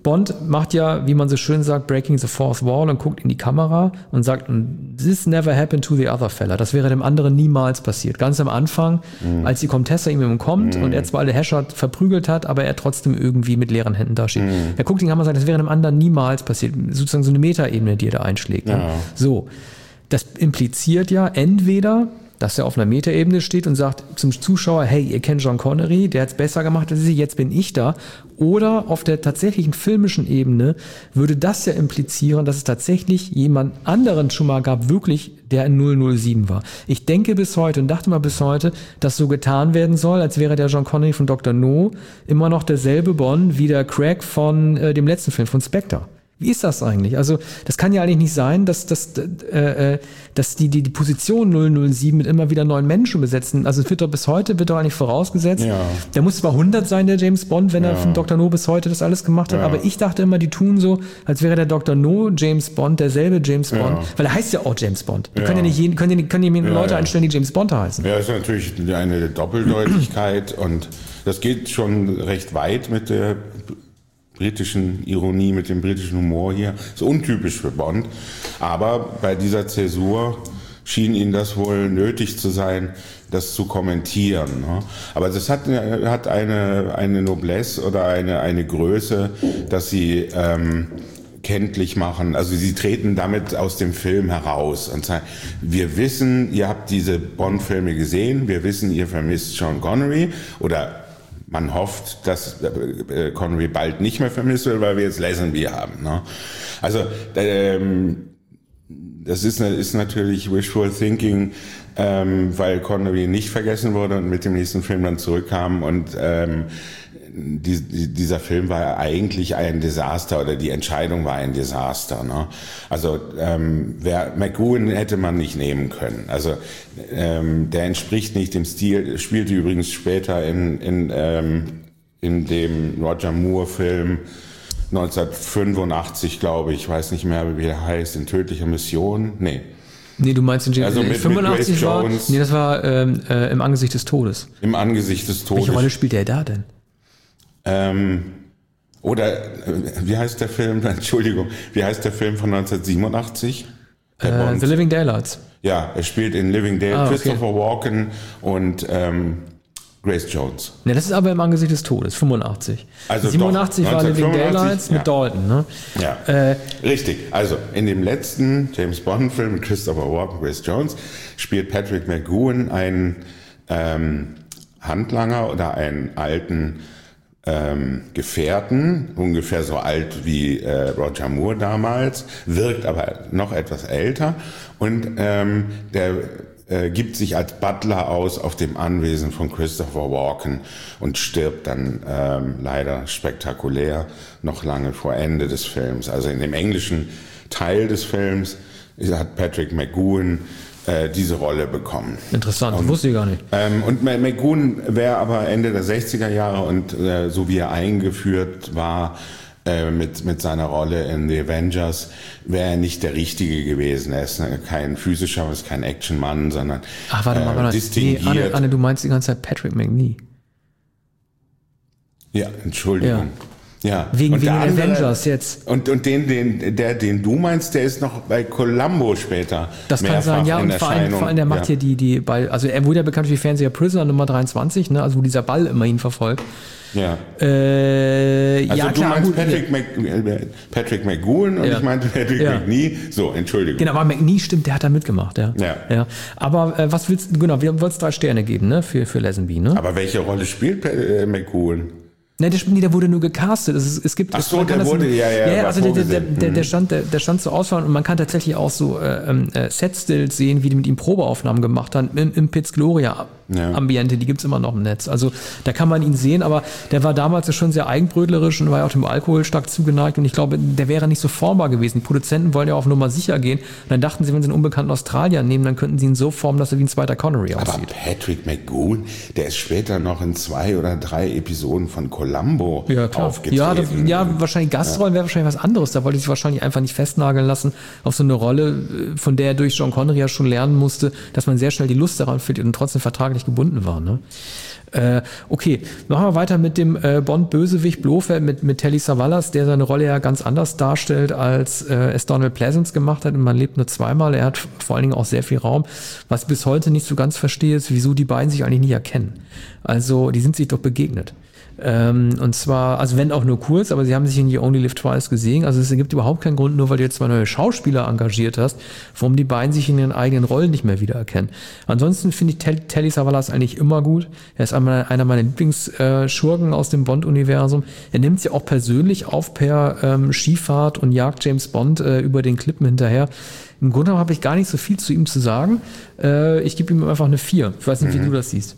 Bond macht ja, wie man so schön sagt, breaking the fourth wall und guckt in die Kamera und sagt, this never happened to the other fella. Das wäre dem anderen niemals passiert. Ganz am Anfang, mhm. als die Comtesse ihm kommt mhm. und er zwar alle Herrscher verprügelt hat, aber er trotzdem irgendwie mit leeren Händen dasteht. Mhm. Er guckt in die Kamera und sagt, das wäre dem anderen niemals passiert. Sozusagen so eine Metaebene, die er da einschlägt. Ja. Ne? So, das impliziert ja entweder, dass er auf einer Metaebene steht und sagt zum Zuschauer, hey, ihr kennt Sean Connery, der hat es besser gemacht als ich, jetzt bin ich da. Oder auf der tatsächlichen filmischen Ebene würde das ja implizieren, dass es tatsächlich jemand anderen schon mal gab, wirklich, der in null null sieben war. Ich denke bis heute und dachte mal bis heute, dass so getan werden soll, als wäre der Sean Connery von Doktor No immer noch derselbe Bond wie der Craig von äh, dem letzten Film, von Spectre. Wie ist das eigentlich? Also das kann ja eigentlich nicht sein, dass, dass, äh, dass die, die die Position null null sieben mit immer wieder neuen Menschen besetzen. Also es wird doch bis heute, wird doch eigentlich vorausgesetzt, ja. Der muss zwar hundert sein, der James Bond, wenn ja. er von Doktor No bis heute das alles gemacht hat, ja. aber ich dachte immer, die tun so, als wäre der Doktor No James Bond derselbe James Bond, ja. weil er heißt ja auch James Bond. Die ja. können ja nicht jeden, können ja nicht, können ja Leute ja. einstellen, die James Bond heißen. Ja, das ist natürlich eine Doppeldeutigkeit und das geht schon recht weit mit der britischen Ironie, mit dem britischen Humor hier. Ist untypisch für Bond. Aber bei dieser Zäsur schien ihnen das wohl nötig zu sein, das zu kommentieren. Ne? Aber das hat, hat eine, eine Noblesse oder eine, eine Größe, dass sie ähm, kenntlich machen. Also sie treten damit aus dem Film heraus und sagen, wir wissen, ihr habt diese Bond-Filme gesehen, wir wissen, ihr vermisst Sean Connery oder man hofft, dass Connery bald nicht mehr vermisst wird, weil wir jetzt Lazenby haben. Ne? Also ähm, das ist, ist natürlich wishful thinking, ähm, weil Connery nicht vergessen wurde und mit dem nächsten Film dann zurückkam und ähm, die, die, dieser Film war eigentlich ein Desaster oder die Entscheidung war ein Desaster. Ne? Also ähm, wer McGowan hätte man nicht nehmen können. Also ähm, der entspricht nicht dem Stil. Spielte übrigens später in in ähm, in dem Roger Moore Film neunzehnhundertfünfundachtzig, glaube ich. Ich weiß nicht mehr, wie der heißt. In tödlicher Mission. Nee. Nee, du meinst in James also mit, fünfundachtzig mit war? Nee, das war ähm, äh, im Angesicht des Todes. Im Angesicht des Todes. Welche Rolle spielt er da denn? Ähm, oder, äh, wie heißt der Film, Entschuldigung, wie heißt der Film von neunzehnhundertsiebenundachtzig? Äh, The Living Daylights. Ja, er spielt in Living Daylights, ah, okay. Christopher Walken und ähm, Grace Jones. Ne, das ist aber im Angesicht des Todes, fünfundachtzig. Also siebenundachtzig war Living Daylights mit ja. Dalton, ne? Ja, äh, richtig. Also in dem letzten James Bond-Film mit Christopher Walken, Grace Jones, spielt Patrick McGoohan einen ähm, Handlanger oder einen alten Ähm, Gefährten, ungefähr so alt wie äh, Roger Moore damals, wirkt aber noch etwas älter und ähm, der äh, gibt sich als Butler aus auf dem Anwesen von Christopher Walken und stirbt dann ähm, leider spektakulär noch lange vor Ende des Films. Also in dem englischen Teil des Films hat Patrick McGoohan diese Rolle bekommen. Interessant, und, wusste ich gar nicht. Ähm, und McGoohan wäre aber Ende der sechziger Jahre und äh, so wie er eingeführt war äh, mit mit seiner Rolle in The Avengers, wäre er nicht der Richtige gewesen. Er ist kein physischer, ist kein Actionmann, sondern Ach, warte mal, warte mal. Äh, distinguiert. Nee, Anne, Anne, du meinst die ganze Zeit Patrick McNee. Ja, Entschuldigung. Ja. Ja. Wegen, und wegen der andere, Avengers jetzt. Und, und den, den, der, den du meinst, der ist noch bei Columbo später. Das kann sein, ja. Und vor allem, vor allem der macht ja. hier die, die Ball, also er wurde ja bekannt wie Fernseher Prisoner Nummer dreiundzwanzig, ne, also wo dieser Ball immer ihn verfolgt. Ja. Äh, also ja, du klar, meinst gut, Patrick, Mc, Patrick McGoohan und ja. ich meinte Patrick ja. McNee. So, Entschuldigung. Genau, aber McNee stimmt, der hat da mitgemacht, ja. Ja. ja. Aber äh, was willst du, genau, wir wollen es drei Sterne geben, ne, für, für Lazenby, ne? Aber welche Rolle spielt äh, McGoohan? Ne, der, der wurde nur gecastet. Es, es gibt, Ach so, der wurde, ja, ja. Ja, also der, der, der, der, stand, der, der stand zur Auswahl und man kann tatsächlich auch so äh, äh, Set-Stills sehen, wie die mit ihm Probeaufnahmen gemacht haben, im, im Piz Gloria ja. Ambiente, die gibt's immer noch im Netz. Also da kann man ihn sehen, aber der war damals schon sehr eigenbrötlerisch und war ja auch dem Alkohol stark zugeneigt und ich glaube, der wäre nicht so formbar gewesen. Die Produzenten wollen ja auf Nummer sicher gehen und dann dachten sie, wenn sie einen unbekannten Australier nehmen, dann könnten sie ihn so formen, dass er wie ein zweiter Connery aussieht. Aber Patrick McGoohan, der ist später noch in zwei oder drei Episoden von Columbo ja, klar. aufgetreten. Ja, das, ja, wahrscheinlich Gastrollen wäre wahrscheinlich was anderes. Da wollte ich sich wahrscheinlich einfach nicht festnageln lassen auf so eine Rolle, von der er durch Sean Connery ja schon lernen musste, dass man sehr schnell die Lust daran findet und trotzdem vertraglich vertraglich gebunden waren. Ne? Äh, okay, machen wir weiter mit dem äh, Bond-Bösewicht Blofeld, mit, mit Telly Savalas, der seine Rolle ja ganz anders darstellt, als äh, es Donald Pleasence gemacht hat. Und man lebt nur zweimal. Er hat vor allen Dingen auch sehr viel Raum. Was ich bis heute nicht so ganz verstehe, ist, wieso die beiden sich eigentlich nicht erkennen. Also, die sind sich doch begegnet. Ähm, und zwar, also wenn auch nur kurz, aber sie haben sich in You Only Live Twice gesehen. Also es gibt überhaupt keinen Grund, nur weil du jetzt zwei neue Schauspieler engagiert hast, warum die beiden sich in ihren eigenen Rollen nicht mehr wiedererkennen. Ansonsten finde ich Tel- Telly Savalas eigentlich immer gut. Er ist einmal einer meiner Lieblingsschurken aus dem Bond-Universum. Er nimmt sie auch persönlich auf per ähm, Skifahrt und jagt James Bond äh, über den Klippen hinterher. Im Grunde habe ich gar nicht so viel zu ihm zu sagen. Äh, ich gebe ihm einfach eine vier. Ich weiß nicht, mhm. wie du das siehst.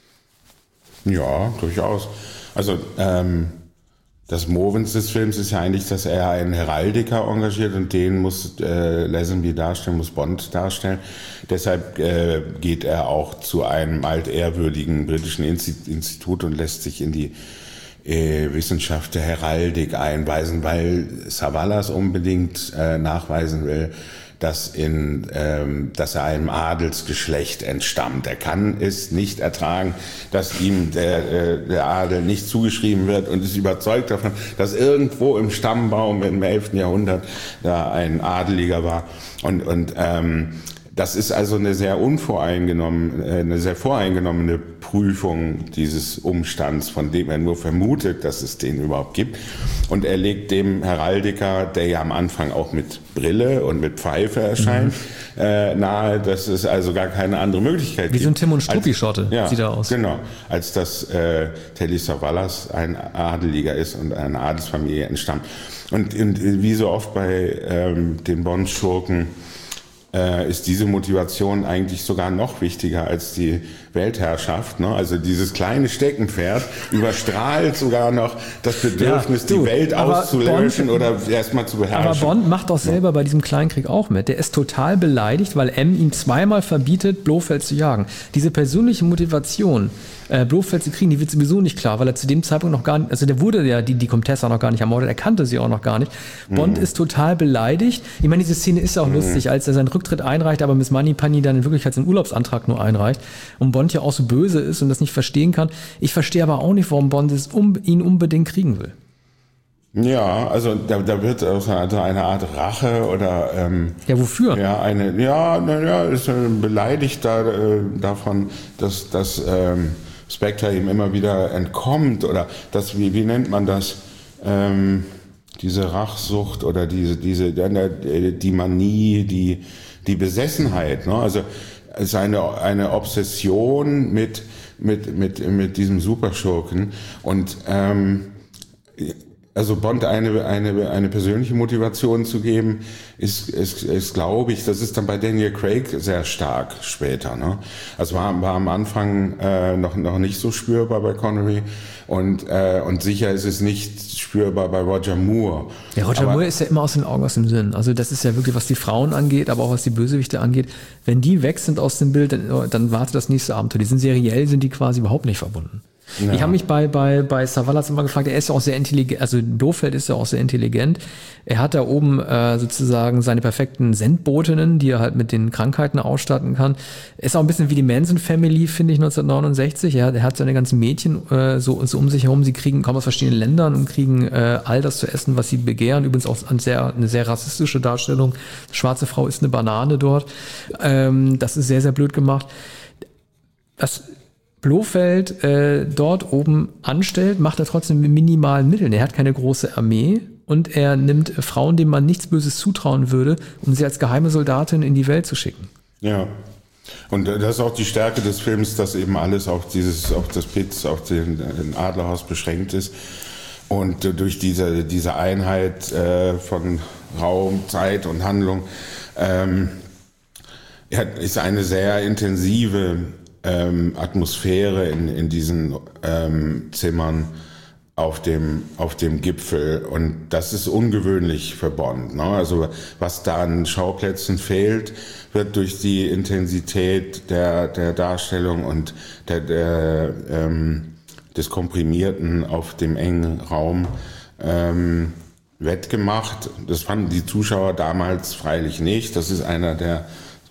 Ja, durchaus. Also ähm, das Movens des Films ist ja eigentlich, dass er einen Heraldiker engagiert und den muss äh, Lazenby darstellen, muss Bond darstellen. Deshalb äh, geht er auch zu einem altehrwürdigen britischen Institut und lässt sich in die äh, Wissenschaft der Heraldik einweisen, weil Savalas unbedingt äh, nachweisen will, dass, in, ähm, dass er einem Adelsgeschlecht entstammt. Er kann es nicht ertragen, dass ihm der, äh, der Adel nicht zugeschrieben wird und ist überzeugt davon, dass irgendwo im Stammbaum im elften Jahrhundert da ein Adeliger war. Und, und ähm, das ist also eine sehr unvoreingenommene, eine sehr voreingenommene Prüfung dieses Umstands, von dem er nur vermutet, dass es den überhaupt gibt. Und er legt dem Heraldiker, der ja am Anfang auch mit Brille und mit Pfeife erscheint, mhm. äh, nahe, dass es also gar keine andere Möglichkeit Wie gibt. Wie so ein Tim und Struppi-Schotte ja, sieht er aus. Genau, als dass äh, Telly Savalas ein Adeliger ist und einer Adelsfamilie entstammt. Und, und wie so oft bei ähm, den Bond-Schurken äh, ist diese Motivation eigentlich sogar noch wichtiger als die Weltherrschaft. Ne? Also dieses kleine Steckenpferd überstrahlt sogar noch das Bedürfnis, ja, du, die Welt auszulöschen Bond, oder erstmal zu beherrschen. Aber Bond macht doch selber ja. bei diesem Kleinkrieg auch mit. Der ist total beleidigt, weil M ihm zweimal verbietet, Blofeld zu jagen. Diese persönliche Motivation, äh, Blofeld zu kriegen, die wird sowieso nicht klar, weil er zu dem Zeitpunkt noch gar nicht, also der wurde ja, die, die Comtessa noch gar nicht ermordet, er kannte sie auch noch gar nicht. Bond mhm. ist total beleidigt. Ich meine, diese Szene ist ja auch mhm. lustig, als er seinen Rücktritt einreicht, aber Miss Moneypenny dann in Wirklichkeit seinen Urlaubsantrag nur einreicht und Bond ja auch so böse ist und das nicht verstehen kann. Ich verstehe aber auch nicht, warum Bond es um, ihn unbedingt kriegen will. Ja, also da, da wird also eine Art Rache oder ähm, ja, wofür? Ja, eine, ja, naja, ist beleidigt da, äh, davon, dass, dass ähm, Spectre ihm immer wieder entkommt oder das, wie, wie nennt man das? Ähm, diese Rachsucht oder diese, diese, die Manie, die, die Besessenheit, ne? Also, es ist eine, eine Obsession mit, mit, mit, mit diesem Superschurken und, ähm, also Bond eine, eine, eine persönliche Motivation zu geben, ist, ist, ist glaube ich, das ist dann bei Daniel Craig sehr stark später. Ne? Also war, war am Anfang äh, noch, noch nicht so spürbar bei Connery und, äh, und sicher ist es nicht spürbar bei Roger Moore. Ja, Roger aber, Moore ist ja immer aus den Augen, aus dem Sinn. Also das ist ja wirklich, was die Frauen angeht, aber auch was die Bösewichte angeht. Wenn die weg sind aus dem Bild, dann, dann wartet das nächste Abenteuer. Die sind seriell, sind die quasi überhaupt nicht verbunden. Ja. Ich habe mich bei, bei, bei Savalas immer gefragt, er ist ja auch sehr intelligent, also Blofeld ist ja auch sehr intelligent. Er hat da oben äh, sozusagen seine perfekten Sendbotinnen, die er halt mit den Krankheiten ausstatten kann. Er ist auch ein bisschen wie die Manson Family, finde ich, neunzehnhundertneunundsechzig. Er, er hat seine ganzen Mädchen äh, so, so um sich herum, sie kriegen, kommen aus verschiedenen Ländern und kriegen äh, all das zu essen, was sie begehren. Übrigens auch eine sehr, eine sehr rassistische Darstellung. Schwarze Frau ist eine Banane dort. Ähm, das ist sehr, sehr blöd gemacht. Das Blofeld äh, dort oben anstellt, macht er trotzdem mit minimalen Mitteln. Er hat keine große Armee und er nimmt Frauen, denen man nichts Böses zutrauen würde, um sie als geheime Soldatin in die Welt zu schicken. Ja. Und das ist auch die Stärke des Films, dass eben alles auf dieses, auf das Piz, auf den, den Adlerhaus beschränkt ist. Und durch diese, diese Einheit äh, von Raum, Zeit und Handlung ähm, ist eine sehr intensive Ähm, Atmosphäre in, in diesen ähm, Zimmern auf dem, auf dem Gipfel. Und das ist ungewöhnlich für Bond. Ne? Also was da an Schauplätzen fehlt, wird durch die Intensität der, der Darstellung und der, der, ähm, des Komprimierten auf dem engen Raum ähm, wettgemacht. Das fanden die Zuschauer damals freilich nicht. Das ist einer der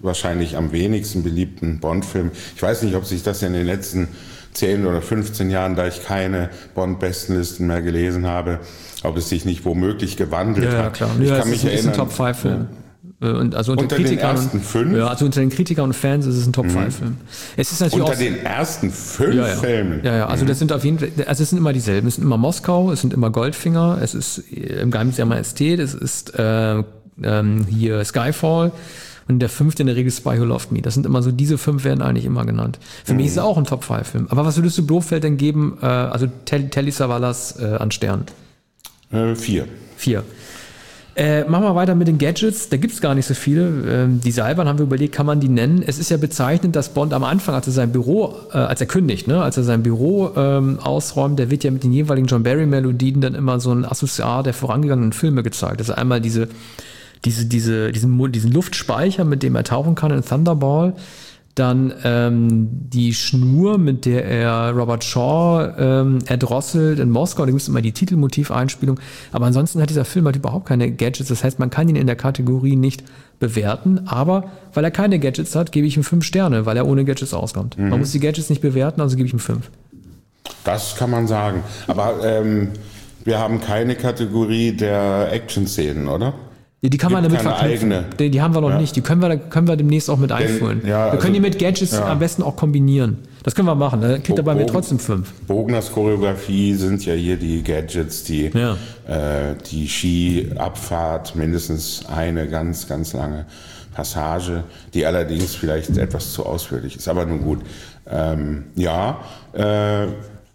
wahrscheinlich am wenigsten beliebten Bond-Film. Ich weiß nicht, ob sich das in den letzten zehn oder fünfzehn Jahren, da ich keine Bond-Bestenlisten mehr gelesen habe, ob es sich nicht womöglich gewandelt ja, ja, hat. Klar. Ich ja, kann mich erinnern. Ist ein Top fünf Film. Ja. Und also unter, unter Kritikern den ersten und, fünf? Ja, also unter den Kritikern und Fans ist es ein Top fünf Film. Es ist natürlich unter auch, den ersten fünf ja, ja. Filmen? Ja, ja, also das sind auf jeden Fall, also es sind immer dieselben. Es sind immer Moskau, es sind immer Goldfinger, es ist im Geheimnis der Majestät, es ist äh, ähm, hier Skyfall und der fünfte in der Regel Spy Who Loved Me. Das sind immer so, diese fünf werden eigentlich immer genannt. Für mhm. mich ist es auch ein Top fünf Film. Aber was würdest du Blofeld denn geben, äh, also Telly, Telly Savalas äh, an Stern? Äh, vier. Vier. Äh, machen wir weiter mit den Gadgets. Da gibt es gar nicht so viele. Ähm, die Seilbahn haben wir überlegt, kann man die nennen? Es ist ja bezeichnend, dass Bond am Anfang, als er sein Büro, äh, als er kündigt, ne, als er sein Büro ähm, ausräumt, der wird ja mit den jeweiligen John Barry-Melodien dann immer so ein Accessoire der vorangegangenen Filme gezeigt. Also einmal diese, diese, diese, diesen, diesen Luftspeicher, mit dem er tauchen kann in Thunderball. Dann ähm, die Schnur, mit der er Robert Shaw ähm, erdrosselt in Moskau. Da gibt es immer die Titelmotiveinspielung. Aber ansonsten hat dieser Film halt überhaupt keine Gadgets. Das heißt, man kann ihn in der Kategorie nicht bewerten. Aber weil er keine Gadgets hat, gebe ich ihm fünf Sterne, weil er ohne Gadgets auskommt. Mhm. Man muss die Gadgets nicht bewerten, also gebe ich ihm fünf. Das kann man sagen. Aber ähm, wir haben keine Kategorie der Action-Szenen, oder? Die, die kann man damit verknüpfen. Die, die haben wir noch ja. nicht. Die können wir, können wir demnächst auch mit einführen. Denn, ja, wir können also, die mit Gadgets ja. am besten auch kombinieren. Das können wir machen. Da kriegt er bei mir trotzdem fünf. Bogners Choreografie sind ja hier die Gadgets, die, ja. äh, die Skiabfahrt, mindestens eine ganz, ganz lange Passage, die allerdings vielleicht etwas zu ausführlich ist. Aber nun gut. Ähm, ja, äh,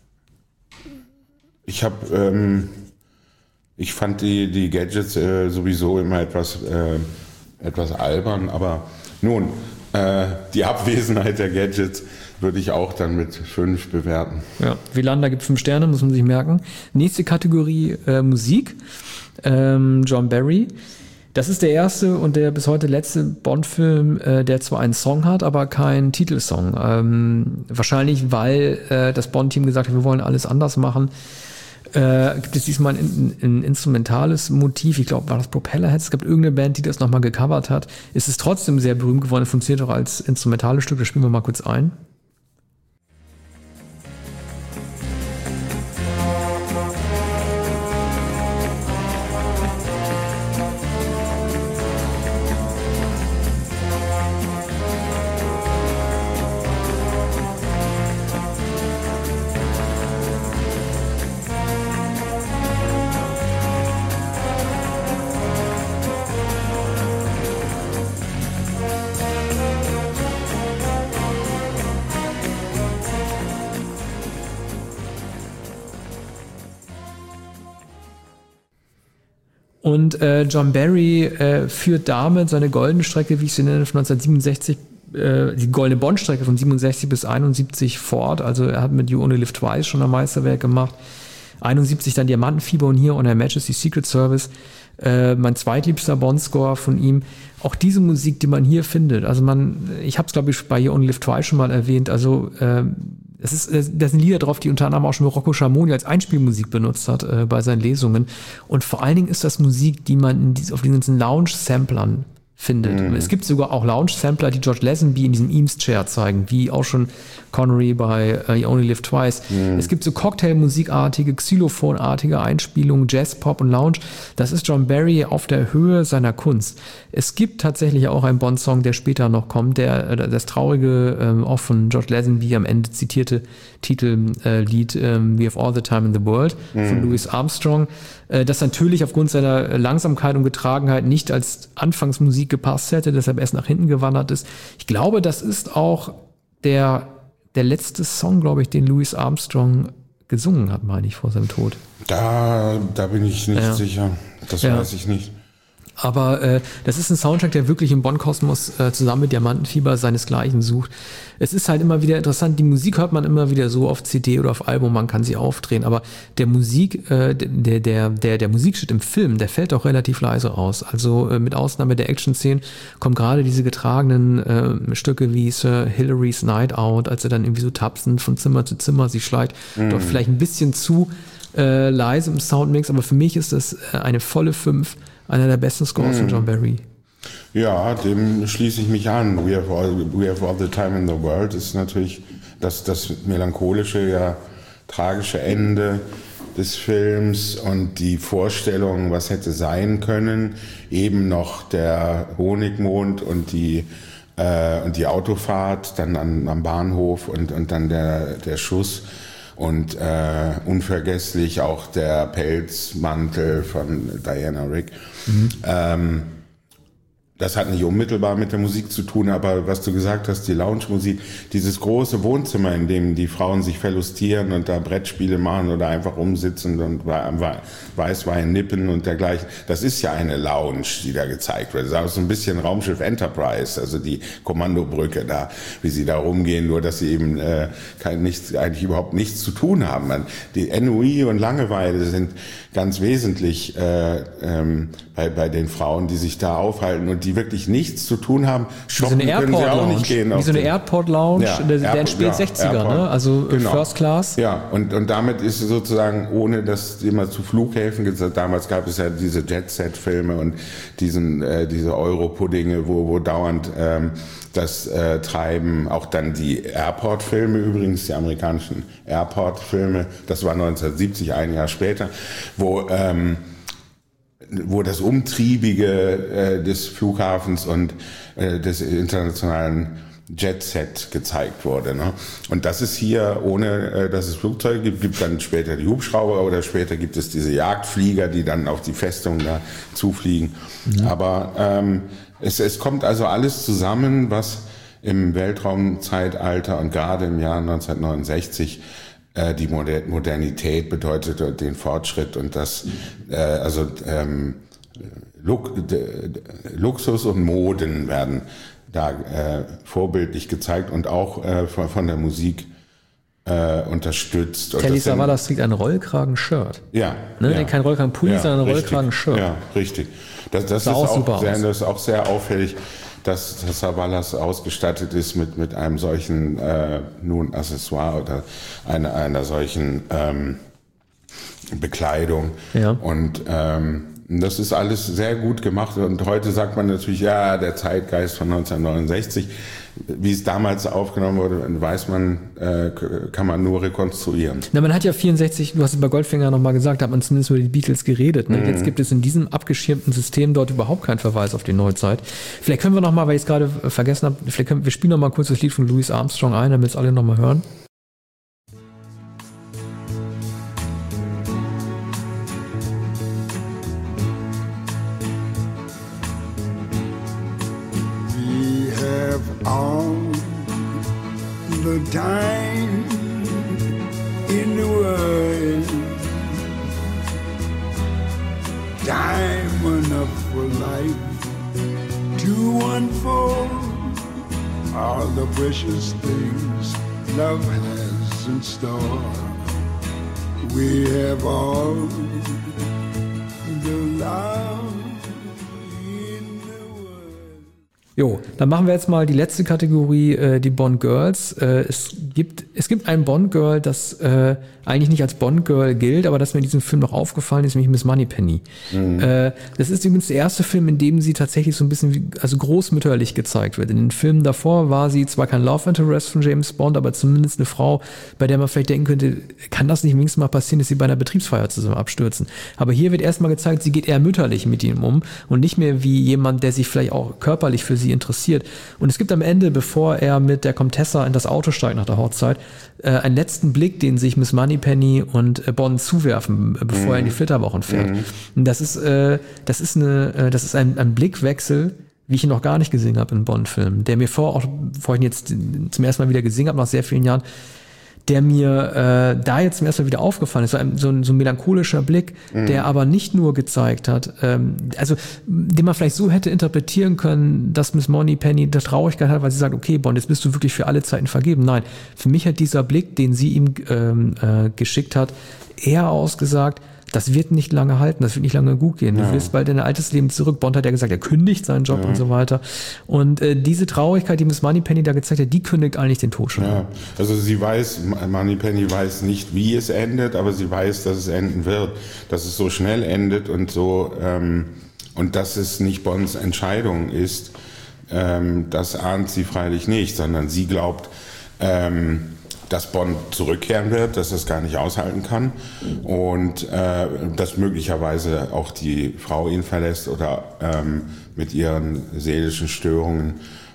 ich habe... Ähm, Ich fand die, die Gadgets äh, sowieso immer etwas, äh, etwas albern, aber nun, äh, die Abwesenheit der Gadgets würde ich auch dann mit fünf bewerten. Ja, Wielander gibt fünf Sterne, muss man sich merken. Nächste Kategorie, äh, Musik. Ähm, John Barry. Das ist der erste und der bis heute letzte Bond-Film, äh, der zwar einen Song hat, aber keinen Titelsong. Ähm, wahrscheinlich, weil äh, das Bond-Team gesagt hat, wir wollen alles anders machen. Äh, gibt es diesmal ein, ein instrumentales Motiv, ich glaube, war das Propellerheads, es gab irgendeine Band, die das nochmal gecovert hat. Es ist trotzdem sehr berühmt geworden, funktioniert auch als instrumentales Stück, das spielen wir mal kurz ein. Und äh, John Barry äh, führt damit seine goldene Strecke, wie ich sie nenne, von neunzehnhundertsiebenundsechzig, äh, die goldene Bond-Strecke von siebenundsechzig bis einundsiebzig fort. Also er hat mit You Only Live Twice schon ein Meisterwerk gemacht. einundsiebzig dann Diamantenfieber und hier On Her Majesty's Secret Service. Äh, mein zweitliebster Bond-Score von ihm. Auch diese Musik, die man hier findet. Also man, ich habe es glaube ich bei You Only Live Twice schon mal erwähnt. Also äh, Es ist, da sind Lieder drauf, die unter anderem auch schon Rocco Schamoni als Einspielmusik benutzt hat äh, bei seinen Lesungen. Und vor allen Dingen ist das Musik, die man in dies, auf diesen Lounge-Samplern findet. Mhm. Es gibt sogar auch Lounge-Sampler, die George Lazenby in diesem Eames-Chair zeigen, wie auch schon Connery bei uh, You Only Live Twice. Mhm. Es gibt so Cocktailmusikartige, Xylophonartige Einspielungen, Jazz, Pop und Lounge. Das ist John Barry auf der Höhe seiner Kunst. Es gibt tatsächlich auch einen Bond-Song, der später noch kommt, der das traurige, ähm, auch von George Lazenby am Ende zitierte Titellied äh, ähm, We Have All the Time in the World mhm. von Louis Armstrong, äh, das natürlich aufgrund seiner Langsamkeit und Getragenheit nicht als Anfangsmusik gepasst hätte, deshalb erst nach hinten gewandert ist. Ich glaube, das ist auch der, der letzte Song, glaube ich, den Louis Armstrong gesungen hat, meine ich, vor seinem Tod. Da, da bin ich nicht ja. sicher. Das ja. weiß ich nicht. Aber äh, das ist ein Soundtrack, der wirklich im Bond-Kosmos äh, zusammen mit Diamantenfieber seinesgleichen sucht. Es ist halt immer wieder interessant, die Musik hört man immer wieder so auf C D oder auf Album, man kann sie aufdrehen, aber der Musik, äh, der, der, der, der Musikschnitt im Film, der fällt auch relativ leise aus. Also äh, mit Ausnahme der Action-Szenen kommen gerade diese getragenen äh, Stücke wie Sir Hilary's Night Out, als er dann irgendwie so tapsend von Zimmer zu Zimmer sich schleicht, mhm. doch vielleicht ein bisschen zu äh, leise im Soundmix, aber für mich ist das äh, eine volle fünf. Einer der besten Scores mm. von John Barry. Ja, dem schließe ich mich an. We have all, we have all the time in the world ist natürlich das, das melancholische, ja tragische Ende des Films und die Vorstellung, was hätte sein können, eben noch der Honigmond und die äh, und die Autofahrt dann an, am Bahnhof und und dann der der Schuss und äh, unvergesslich auch der Pelzmantel von Diana Rigg. Mhm. Ähm, Das hat nicht unmittelbar mit der Musik zu tun, aber was du gesagt hast, die Lounge-Musik, dieses große Wohnzimmer, in dem die Frauen sich verlustieren und da Brettspiele machen oder einfach rumsitzen und Weißwein nippen und dergleichen, das ist ja eine Lounge, die da gezeigt wird. Das ist auch so ein bisschen Raumschiff Enterprise, also die Kommandobrücke da, wie sie da rumgehen, nur dass sie eben äh, kein, nichts, eigentlich überhaupt nichts zu tun haben. Die Ennui und Langeweile sind ganz wesentlich äh, ähm, bei, bei den Frauen, die sich da aufhalten und die wirklich nichts zu tun haben. Shoppen so können sie auch nicht gehen. Wie so eine Airport-Lounge ja, der, der Airport, späten sechziger, ja, ne? Also genau. First Class. Ja, und, und damit ist es sozusagen, ohne dass immer zu Flughäfen gesagt, damals gab es ja diese Jet-Set-Filme und diesen, äh, diese Euro-Puddinge, wo, wo dauernd ähm, das äh, Treiben, auch dann die Airport-Filme übrigens, die amerikanischen Airport-Filme, das war neunzehnhundertsiebzig, ein Jahr später, wo ähm, wo das Umtriebige äh, des Flughafens und äh, des internationalen Jet-Set gezeigt wurde. Ne? Und das ist hier, ohne äh, dass es Flugzeuge gibt, gibt dann später die Hubschrauber oder später gibt es diese Jagdflieger, die dann auf die Festung da zufliegen. Mhm. Aber ähm, es, es kommt also alles zusammen, was im Weltraumzeitalter und gerade im Jahr neunzehnhundertneunundsechzig die Modernität bedeutet den Fortschritt und das, äh, also ähm, Luxus und Moden werden da äh, vorbildlich gezeigt und auch äh, von, von der Musik äh, unterstützt. Telly Savalas trägt ein Rollkragen-Shirt. Ja. Ne? Ja. Kein Rollkragen-Pulli, ja, sondern ein richtig. Rollkragen-Shirt. Ja, richtig. Das, das, ist auch sehr, das ist auch sehr auffällig, dass, dass Savalas ausgestattet ist mit, mit einem solchen äh, nun Accessoire oder einer, einer solchen ähm, Bekleidung. Ja. Und ähm, das ist alles sehr gut gemacht. Und heute sagt man natürlich, ja, der Zeitgeist von neunzehnhundertneunundsechzig. Wie es damals aufgenommen wurde, weiß man, äh, kann man nur rekonstruieren. Na, man hat ja vierundsechzig, du hast es bei Goldfinger nochmal gesagt, hat man zumindest über die Beatles geredet. Ne? Mhm. Jetzt gibt es in diesem abgeschirmten System dort überhaupt keinen Verweis auf die Neuzeit. Vielleicht können wir nochmal, weil ich es gerade vergessen habe, vielleicht können wir spielen nochmal kurz das Lied von Louis Armstrong ein, damit es alle nochmal hören. All the time in the world, time enough for life to unfold all the precious things love has in store. We have all the love. Jo, dann machen wir jetzt mal die letzte Kategorie, äh, die Bond Girls. Äh, es gibt es gibt ein Bond Girl, das äh, eigentlich nicht als Bond Girl gilt, aber das mir in diesem Film noch aufgefallen ist, nämlich Miss Moneypenny. Mhm. Äh, das ist übrigens der erste Film, in dem sie tatsächlich so ein bisschen wie, also großmütterlich gezeigt wird. In den Filmen davor war sie zwar kein Love Interest von James Bond, aber zumindest eine Frau, bei der man vielleicht denken könnte, kann das nicht wenigstens mal passieren, dass sie bei einer Betriebsfeier zusammen abstürzen. Aber hier wird erstmal gezeigt, sie geht eher mütterlich mit ihm um und nicht mehr wie jemand, der sich vielleicht auch körperlich für sie interessiert. Und es gibt am Ende, bevor er mit der Comtessa in das Auto steigt nach der Hochzeit, äh, einen letzten Blick, den sich Miss Moneypenny und äh, Bond zuwerfen, äh, bevor mhm. er in die Flitterwochen fährt. Mhm. Und das ist, äh, das ist eine, äh, das ist ein, ein Blickwechsel, wie ich ihn noch gar nicht gesehen habe in Bond-Filmen, der mir vor, auch bevor ich ihn jetzt zum ersten Mal wieder gesehen habe, nach sehr vielen Jahren, der mir äh, da jetzt zum ersten Mal wieder aufgefallen ist, so ein, so ein, so ein melancholischer Blick, mhm. der aber nicht nur gezeigt hat, ähm, also den man vielleicht so hätte interpretieren können, dass Miss Moneypenny der Traurigkeit hat, weil sie sagt, okay, Bond, jetzt bist du wirklich für alle Zeiten vergeben. Nein, für mich hat dieser Blick, den sie ihm ähm, äh, geschickt hat, eher ausgesagt, das wird nicht lange halten, das wird nicht lange gut gehen. Du ja. wirst bald in dein altes Leben zurück. Bond hat ja gesagt, er kündigt seinen Job ja. und so weiter. Und äh, diese Traurigkeit, die Miss Moneypenny da gezeigt hat, die kündigt eigentlich den Tod schon. Ja. Also sie weiß, Moneypenny weiß nicht, wie es endet, aber sie weiß, dass es enden wird, dass es so schnell endet und so ähm, Und dass es nicht Bonds Entscheidung ist, ähm, das ahnt sie freilich nicht, sondern sie glaubt, ähm, dass Bond zurückkehren wird, dass er es gar nicht aushalten kann und äh, dass möglicherweise auch die Frau ihn verlässt oder ähm, mit ihren seelischen Störungen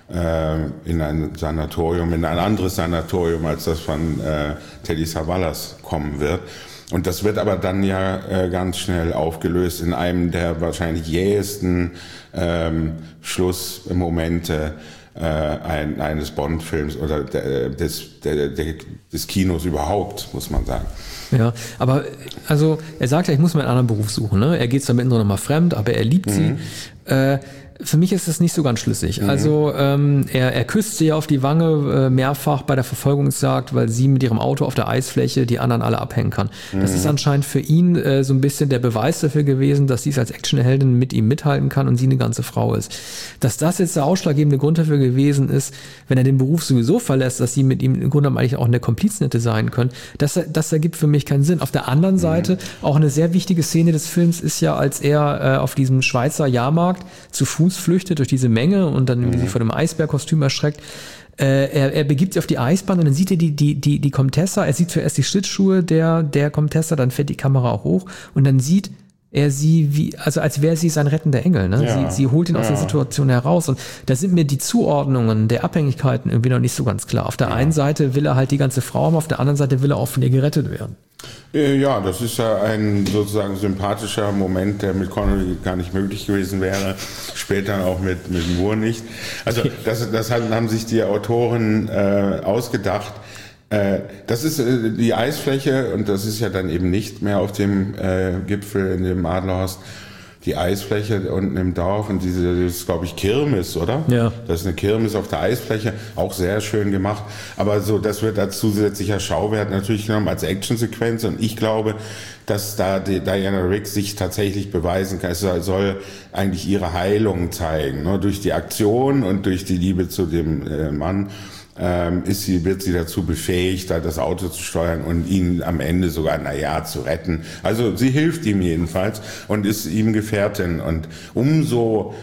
äh, in ein Sanatorium, in ein anderes Sanatorium als das von äh, Telly Savalas kommen wird. Und das wird aber dann ja äh, ganz schnell aufgelöst in einem der wahrscheinlich jähesten ähm, Schlussmomente äh, ein, eines Bond-Films oder der, des, der, der, des Kinos überhaupt, muss man sagen. Ja, aber also er sagt ja, ich muss mir einen anderen Beruf suchen. Ne? Er geht zwar mit nur noch mal fremd, aber er liebt mhm. sie. Äh, Für mich ist das nicht so ganz schlüssig. Mhm. Also ähm, er, er küsst sie auf die Wange äh, mehrfach bei der Verfolgungsjagd, weil sie mit ihrem Auto auf der Eisfläche die anderen alle abhängen kann. Mhm. Das ist anscheinend für ihn äh, so ein bisschen der Beweis dafür gewesen, dass sie als Actionheldin mit ihm mithalten kann und sie eine ganze Frau ist. Dass das jetzt der ausschlaggebende Grund dafür gewesen ist, wenn er den Beruf sowieso verlässt, dass sie mit ihm im Grunde eigentlich auch eine Komplizen hätte sein können, das, das ergibt für mich keinen Sinn. Auf der anderen Seite, mhm. auch eine sehr wichtige Szene des Films ist ja, als er äh, auf diesem Schweizer Jahrmarkt zu Fuß flüchtet durch diese Menge und dann mhm. sich vor dem Eisbärkostüm erschreckt. Äh, er, er begibt sich auf die Eisbahn und dann sieht er die, die, die, die Comtessa, er sieht zuerst die Schlittschuhe der, der Comtessa, dann fährt die Kamera auch hoch und dann sieht er sie wie, also als wäre sie sein rettender Engel. Ne? Ja. Sie, sie holt ihn aus ja. der Situation heraus und da sind mir die Zuordnungen der Abhängigkeiten irgendwie noch nicht so ganz klar. Auf der ja. einen Seite will er halt die ganze Frau haben, auf der anderen Seite will er auch von ihr gerettet werden. Ja, das ist ja ein sozusagen sympathischer Moment, der mit Connery gar nicht möglich gewesen wäre, später auch mit, mit Moore nicht. Also das, das haben sich die Autoren äh, ausgedacht. Äh, das ist äh, die Eisfläche und das ist ja dann eben nicht mehr auf dem äh, Gipfel in dem Adlerhorst. Die Eisfläche unten im Dorf und diese, das ist, glaube ich, Kirmes, oder? Ja. Das ist eine Kirmes auf der Eisfläche, auch sehr schön gemacht. Aber so, das wird als zusätzlicher Schauwert natürlich genommen, als Actionsequenz. Und ich glaube, dass da die Diana Rigg sich tatsächlich beweisen kann. Es soll eigentlich ihre Heilung zeigen, ne? Durch die Aktion und durch die Liebe zu dem äh, Mann. Ähm, ist sie, wird sie dazu befähigt, da das Auto zu steuern und ihn am Ende sogar, na ja, zu retten. Also sie hilft ihm jedenfalls und ist ihm Gefährtin und umso,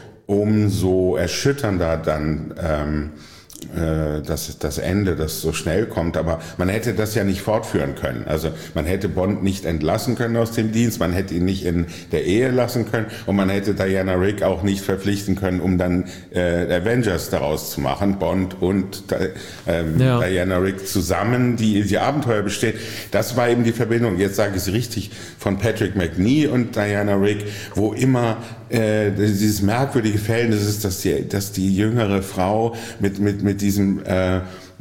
umso erschütternder dann ähm, äh, das, das Ende, das so schnell kommt. Aber man hätte das ja nicht fortführen können. Also man hätte Bond nicht entlassen können aus dem Dienst, man hätte ihn nicht in der Ehe lassen können und man hätte Diana Rigg auch nicht verpflichten können, um dann äh, Avengers daraus zu machen. Bond und ähm, ja. Diana Rigg zusammen, die die Abenteuer besteht. Das war eben die Verbindung, jetzt sage ich es richtig, von Patrick Macnee und Diana Rigg, wo immer äh, dieses merkwürdige Verhältnis ist, dass die, dass die jüngere Frau mit, mit, mit diesem äh,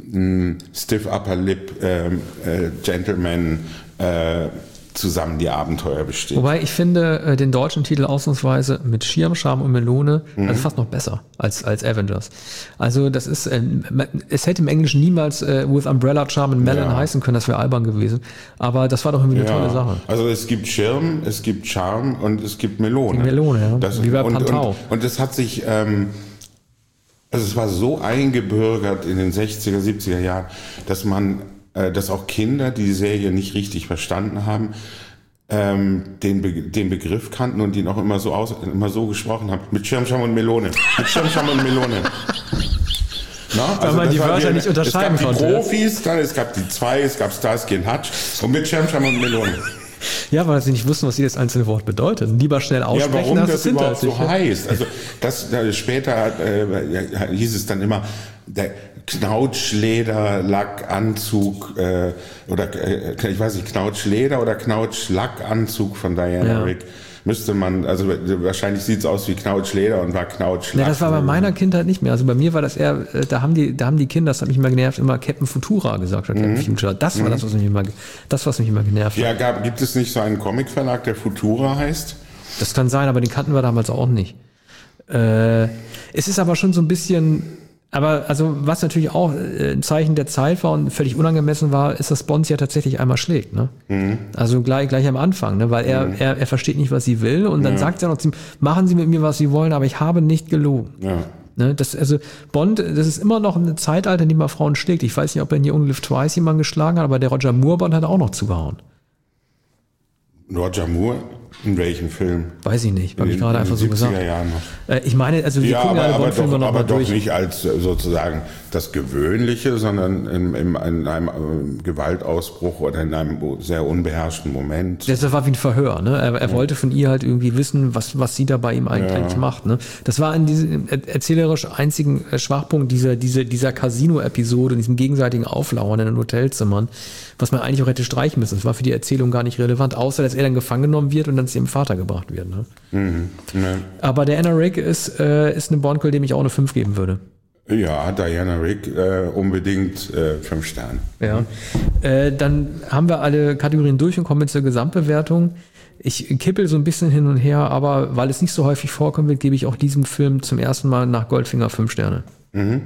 Stiff Upper Lip äh, äh, Gentleman äh, zusammen die Abenteuer besteht. Wobei ich finde äh, den deutschen Titel ausnahmsweise mit Schirm, Charme und Melone mhm. also fast noch besser als, als Avengers. Also das ist, äh, es hätte im Englischen niemals äh, With Umbrella, Charm and Melon ja. heißen können, das wäre albern gewesen. Aber das war doch irgendwie eine ja. tolle Sache. Also es gibt Schirm, es gibt Charme und es gibt Melone. Die Melone, ja. Das, wie bei und, Pantau. Und, und das hat sich... Ähm, Also es war so eingebürgert in den sechziger, siebziger Jahren, dass man, äh, dass auch Kinder, die die Serie nicht richtig verstanden haben, ähm, den, Be- den Begriff kannten und ihn auch immer so aus, immer so gesprochen haben. Mit Schirm, Charme und Melone. Mit Schirm, Charme und Melone. Na, also weil man die Wörter die, nicht unterscheiden konnte. Es gab die Profis, dann, es gab die zwei, es gab Starsky und Hutch und mit Schirm, Charme und Melone. Ja, weil sie nicht wussten, was jedes einzelne Wort bedeutet. Lieber schnell aussprechen, ja, warum als das es überhaupt so hinter heißt. Also das äh, später äh, hieß es dann immer der Knautschleder-Lackanzug äh, oder äh, ich weiß nicht, Knautschleder oder Knautschlackanzug von Diana ja. Rigg. Müsste man, also wahrscheinlich sieht es aus wie Knautschleder und war Knautschlack. Ja, das war bei meiner Kindheit nicht mehr. Also bei mir war das eher, da haben die, da haben die Kinder, das hat mich immer genervt, immer Captain Futura gesagt. Oder Captain mhm. Futura. Das war mhm. das, was mich immer, das, was mich immer genervt hat. Ja, gab, gibt es nicht so einen Comicverlag, der Futura heißt? Das kann sein, aber den kannten wir damals auch nicht. Äh, es ist aber schon so ein bisschen, aber also was natürlich auch ein Zeichen der Zeit war und völlig unangemessen war, ist, dass Bond ja tatsächlich einmal schlägt. Ne? Mhm. Also gleich, gleich am Anfang, ne? Weil er, mhm. er, er versteht nicht, was sie will und dann ja. sagt er noch zu ihm, machen Sie mit mir, was Sie wollen, aber ich habe nicht gelogen. Ja. Ne? Das, also Bond, das ist immer noch ein Zeitalter, in dem man Frauen schlägt. Ich weiß nicht, ob er in You Only Live Twice jemanden geschlagen hat, aber der Roger Moore Bond hat auch noch zugehauen. Roger Moore? In welchem Film? Weiß ich nicht, habe ich gerade einfach so gesagt. Jahren noch. Äh, ich meine, also wir ja, gucken aber, alle aber Bond-Filme doch, noch aber mal doch durch. nicht als äh, sozusagen das Gewöhnliche, sondern in, in, in einem äh, Gewaltausbruch oder in einem sehr unbeherrschten Moment. Das war wie ein Verhör, ne? Er, er ja. wollte von ihr halt irgendwie wissen, was, was sie da bei ihm eigentlich, ja. eigentlich macht, ne? Das war in diesem erzählerisch einzigen Schwachpunkt dieser, dieser, dieser Casino-Episode, in diesem gegenseitigen Auflauern in den Hotelzimmern, was man eigentlich auch hätte streichen müssen. Das war für die Erzählung gar nicht relevant, außer dass er dann gefangen genommen wird und dann zu ihrem Vater gebracht wird, ne? Mhm. Ja. Aber der Anna Rick ist, äh, ist eine Bond-Girl, dem ich auch eine fünf geben würde. Ja, Diana Rick äh, unbedingt äh, fünf Sterne. Ja. Äh, dann haben wir alle Kategorien durch und kommen zur Gesamtbewertung. Ich kippel so ein bisschen hin und her, aber weil es nicht so häufig vorkommen wird, gebe ich auch diesem Film zum ersten Mal nach Goldfinger fünf Sterne. Mhm.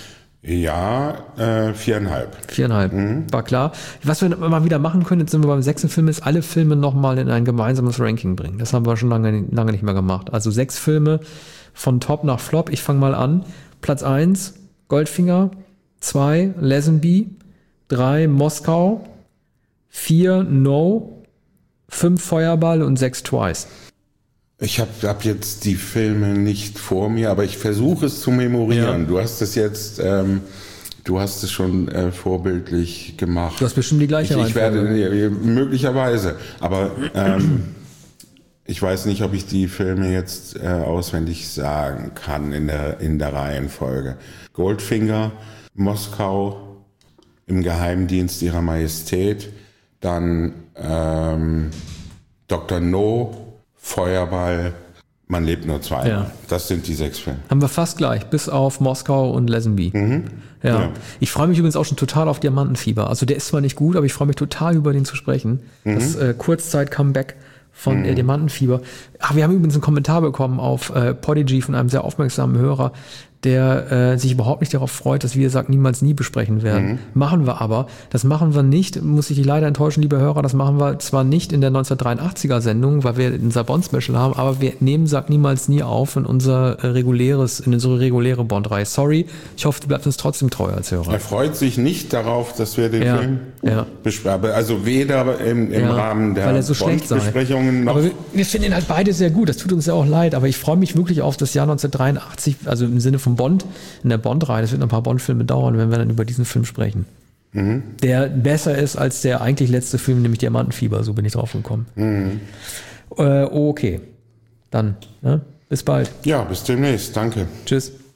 Ja, äh, viereinhalb. Viereinhalb, mhm. war klar. Was wir mal wieder machen können, jetzt sind wir beim sechsten Film, ist alle Filme nochmal in ein gemeinsames Ranking bringen. Das haben wir schon lange, lange nicht mehr gemacht. Also sechs Filme von Top nach Flop. Ich fange mal an. Platz eins, Goldfinger. zwei, Lazenby. drei, Moskau. vier, No. fünf, Feuerball und sechs, Twice. Ich habe hab jetzt die Filme nicht vor mir, aber ich versuche es zu memorieren. Ja. Du hast es jetzt, ähm, du hast es schon äh, vorbildlich gemacht. Du hast bestimmt die gleiche Ich, ich werde nee, möglicherweise, aber ähm, ich weiß nicht, ob ich die Filme jetzt äh, auswendig sagen kann in der in der Reihenfolge. Goldfinger, Moskau, im Geheimdienst Ihrer Majestät, dann ähm, Doktor No, Feuerball, Man lebt nur zweimal. Ja. Das sind die sechs Filme. Haben wir fast gleich, bis auf Moskau und Lazenby. Mhm. Ja. ja. Ich freue mich übrigens auch schon total auf Diamantenfieber. Also der ist zwar nicht gut, aber ich freue mich total, über den zu sprechen. Mhm. Das äh, Kurzzeit-Comeback von mhm. äh, Diamantenfieber. Ach, wir haben übrigens einen Kommentar bekommen auf äh, Podigy von einem sehr aufmerksamen Hörer, der äh, sich überhaupt nicht darauf freut, dass wir Sagt Niemals Nie besprechen werden. Mhm. Machen wir aber. Das machen wir nicht, muss ich dich leider enttäuschen, liebe Hörer, das machen wir zwar nicht in der neunzehnhundertdreiundachtziger Sendung, weil wir unser Bond-Special haben, aber wir nehmen Sagt Niemals Nie auf in unser äh, reguläres, in unsere reguläre Bond-Reihe. Sorry, ich hoffe, du bleibst uns trotzdem treu als Hörer. Er freut sich nicht darauf, dass wir den ja, Film ja. besprechen. Also weder im, im ja, Rahmen der so Bond-Besprechungen noch... Aber wir, wir finden ihn halt beide sehr gut, das tut uns ja auch leid, aber ich freue mich wirklich auf das Jahr neunzehnhundertdreiundachtzig, also im Sinne von Bond, in der Bond-Reihe. Das wird noch ein paar Bond-Filme dauern, wenn wir dann über diesen Film sprechen. Mhm. Der besser ist als der eigentlich letzte Film, nämlich Diamantenfieber. So bin ich drauf gekommen. Mhm. Äh, okay. Dann, ne? Bis bald. Ja, bis demnächst. Danke. Tschüss.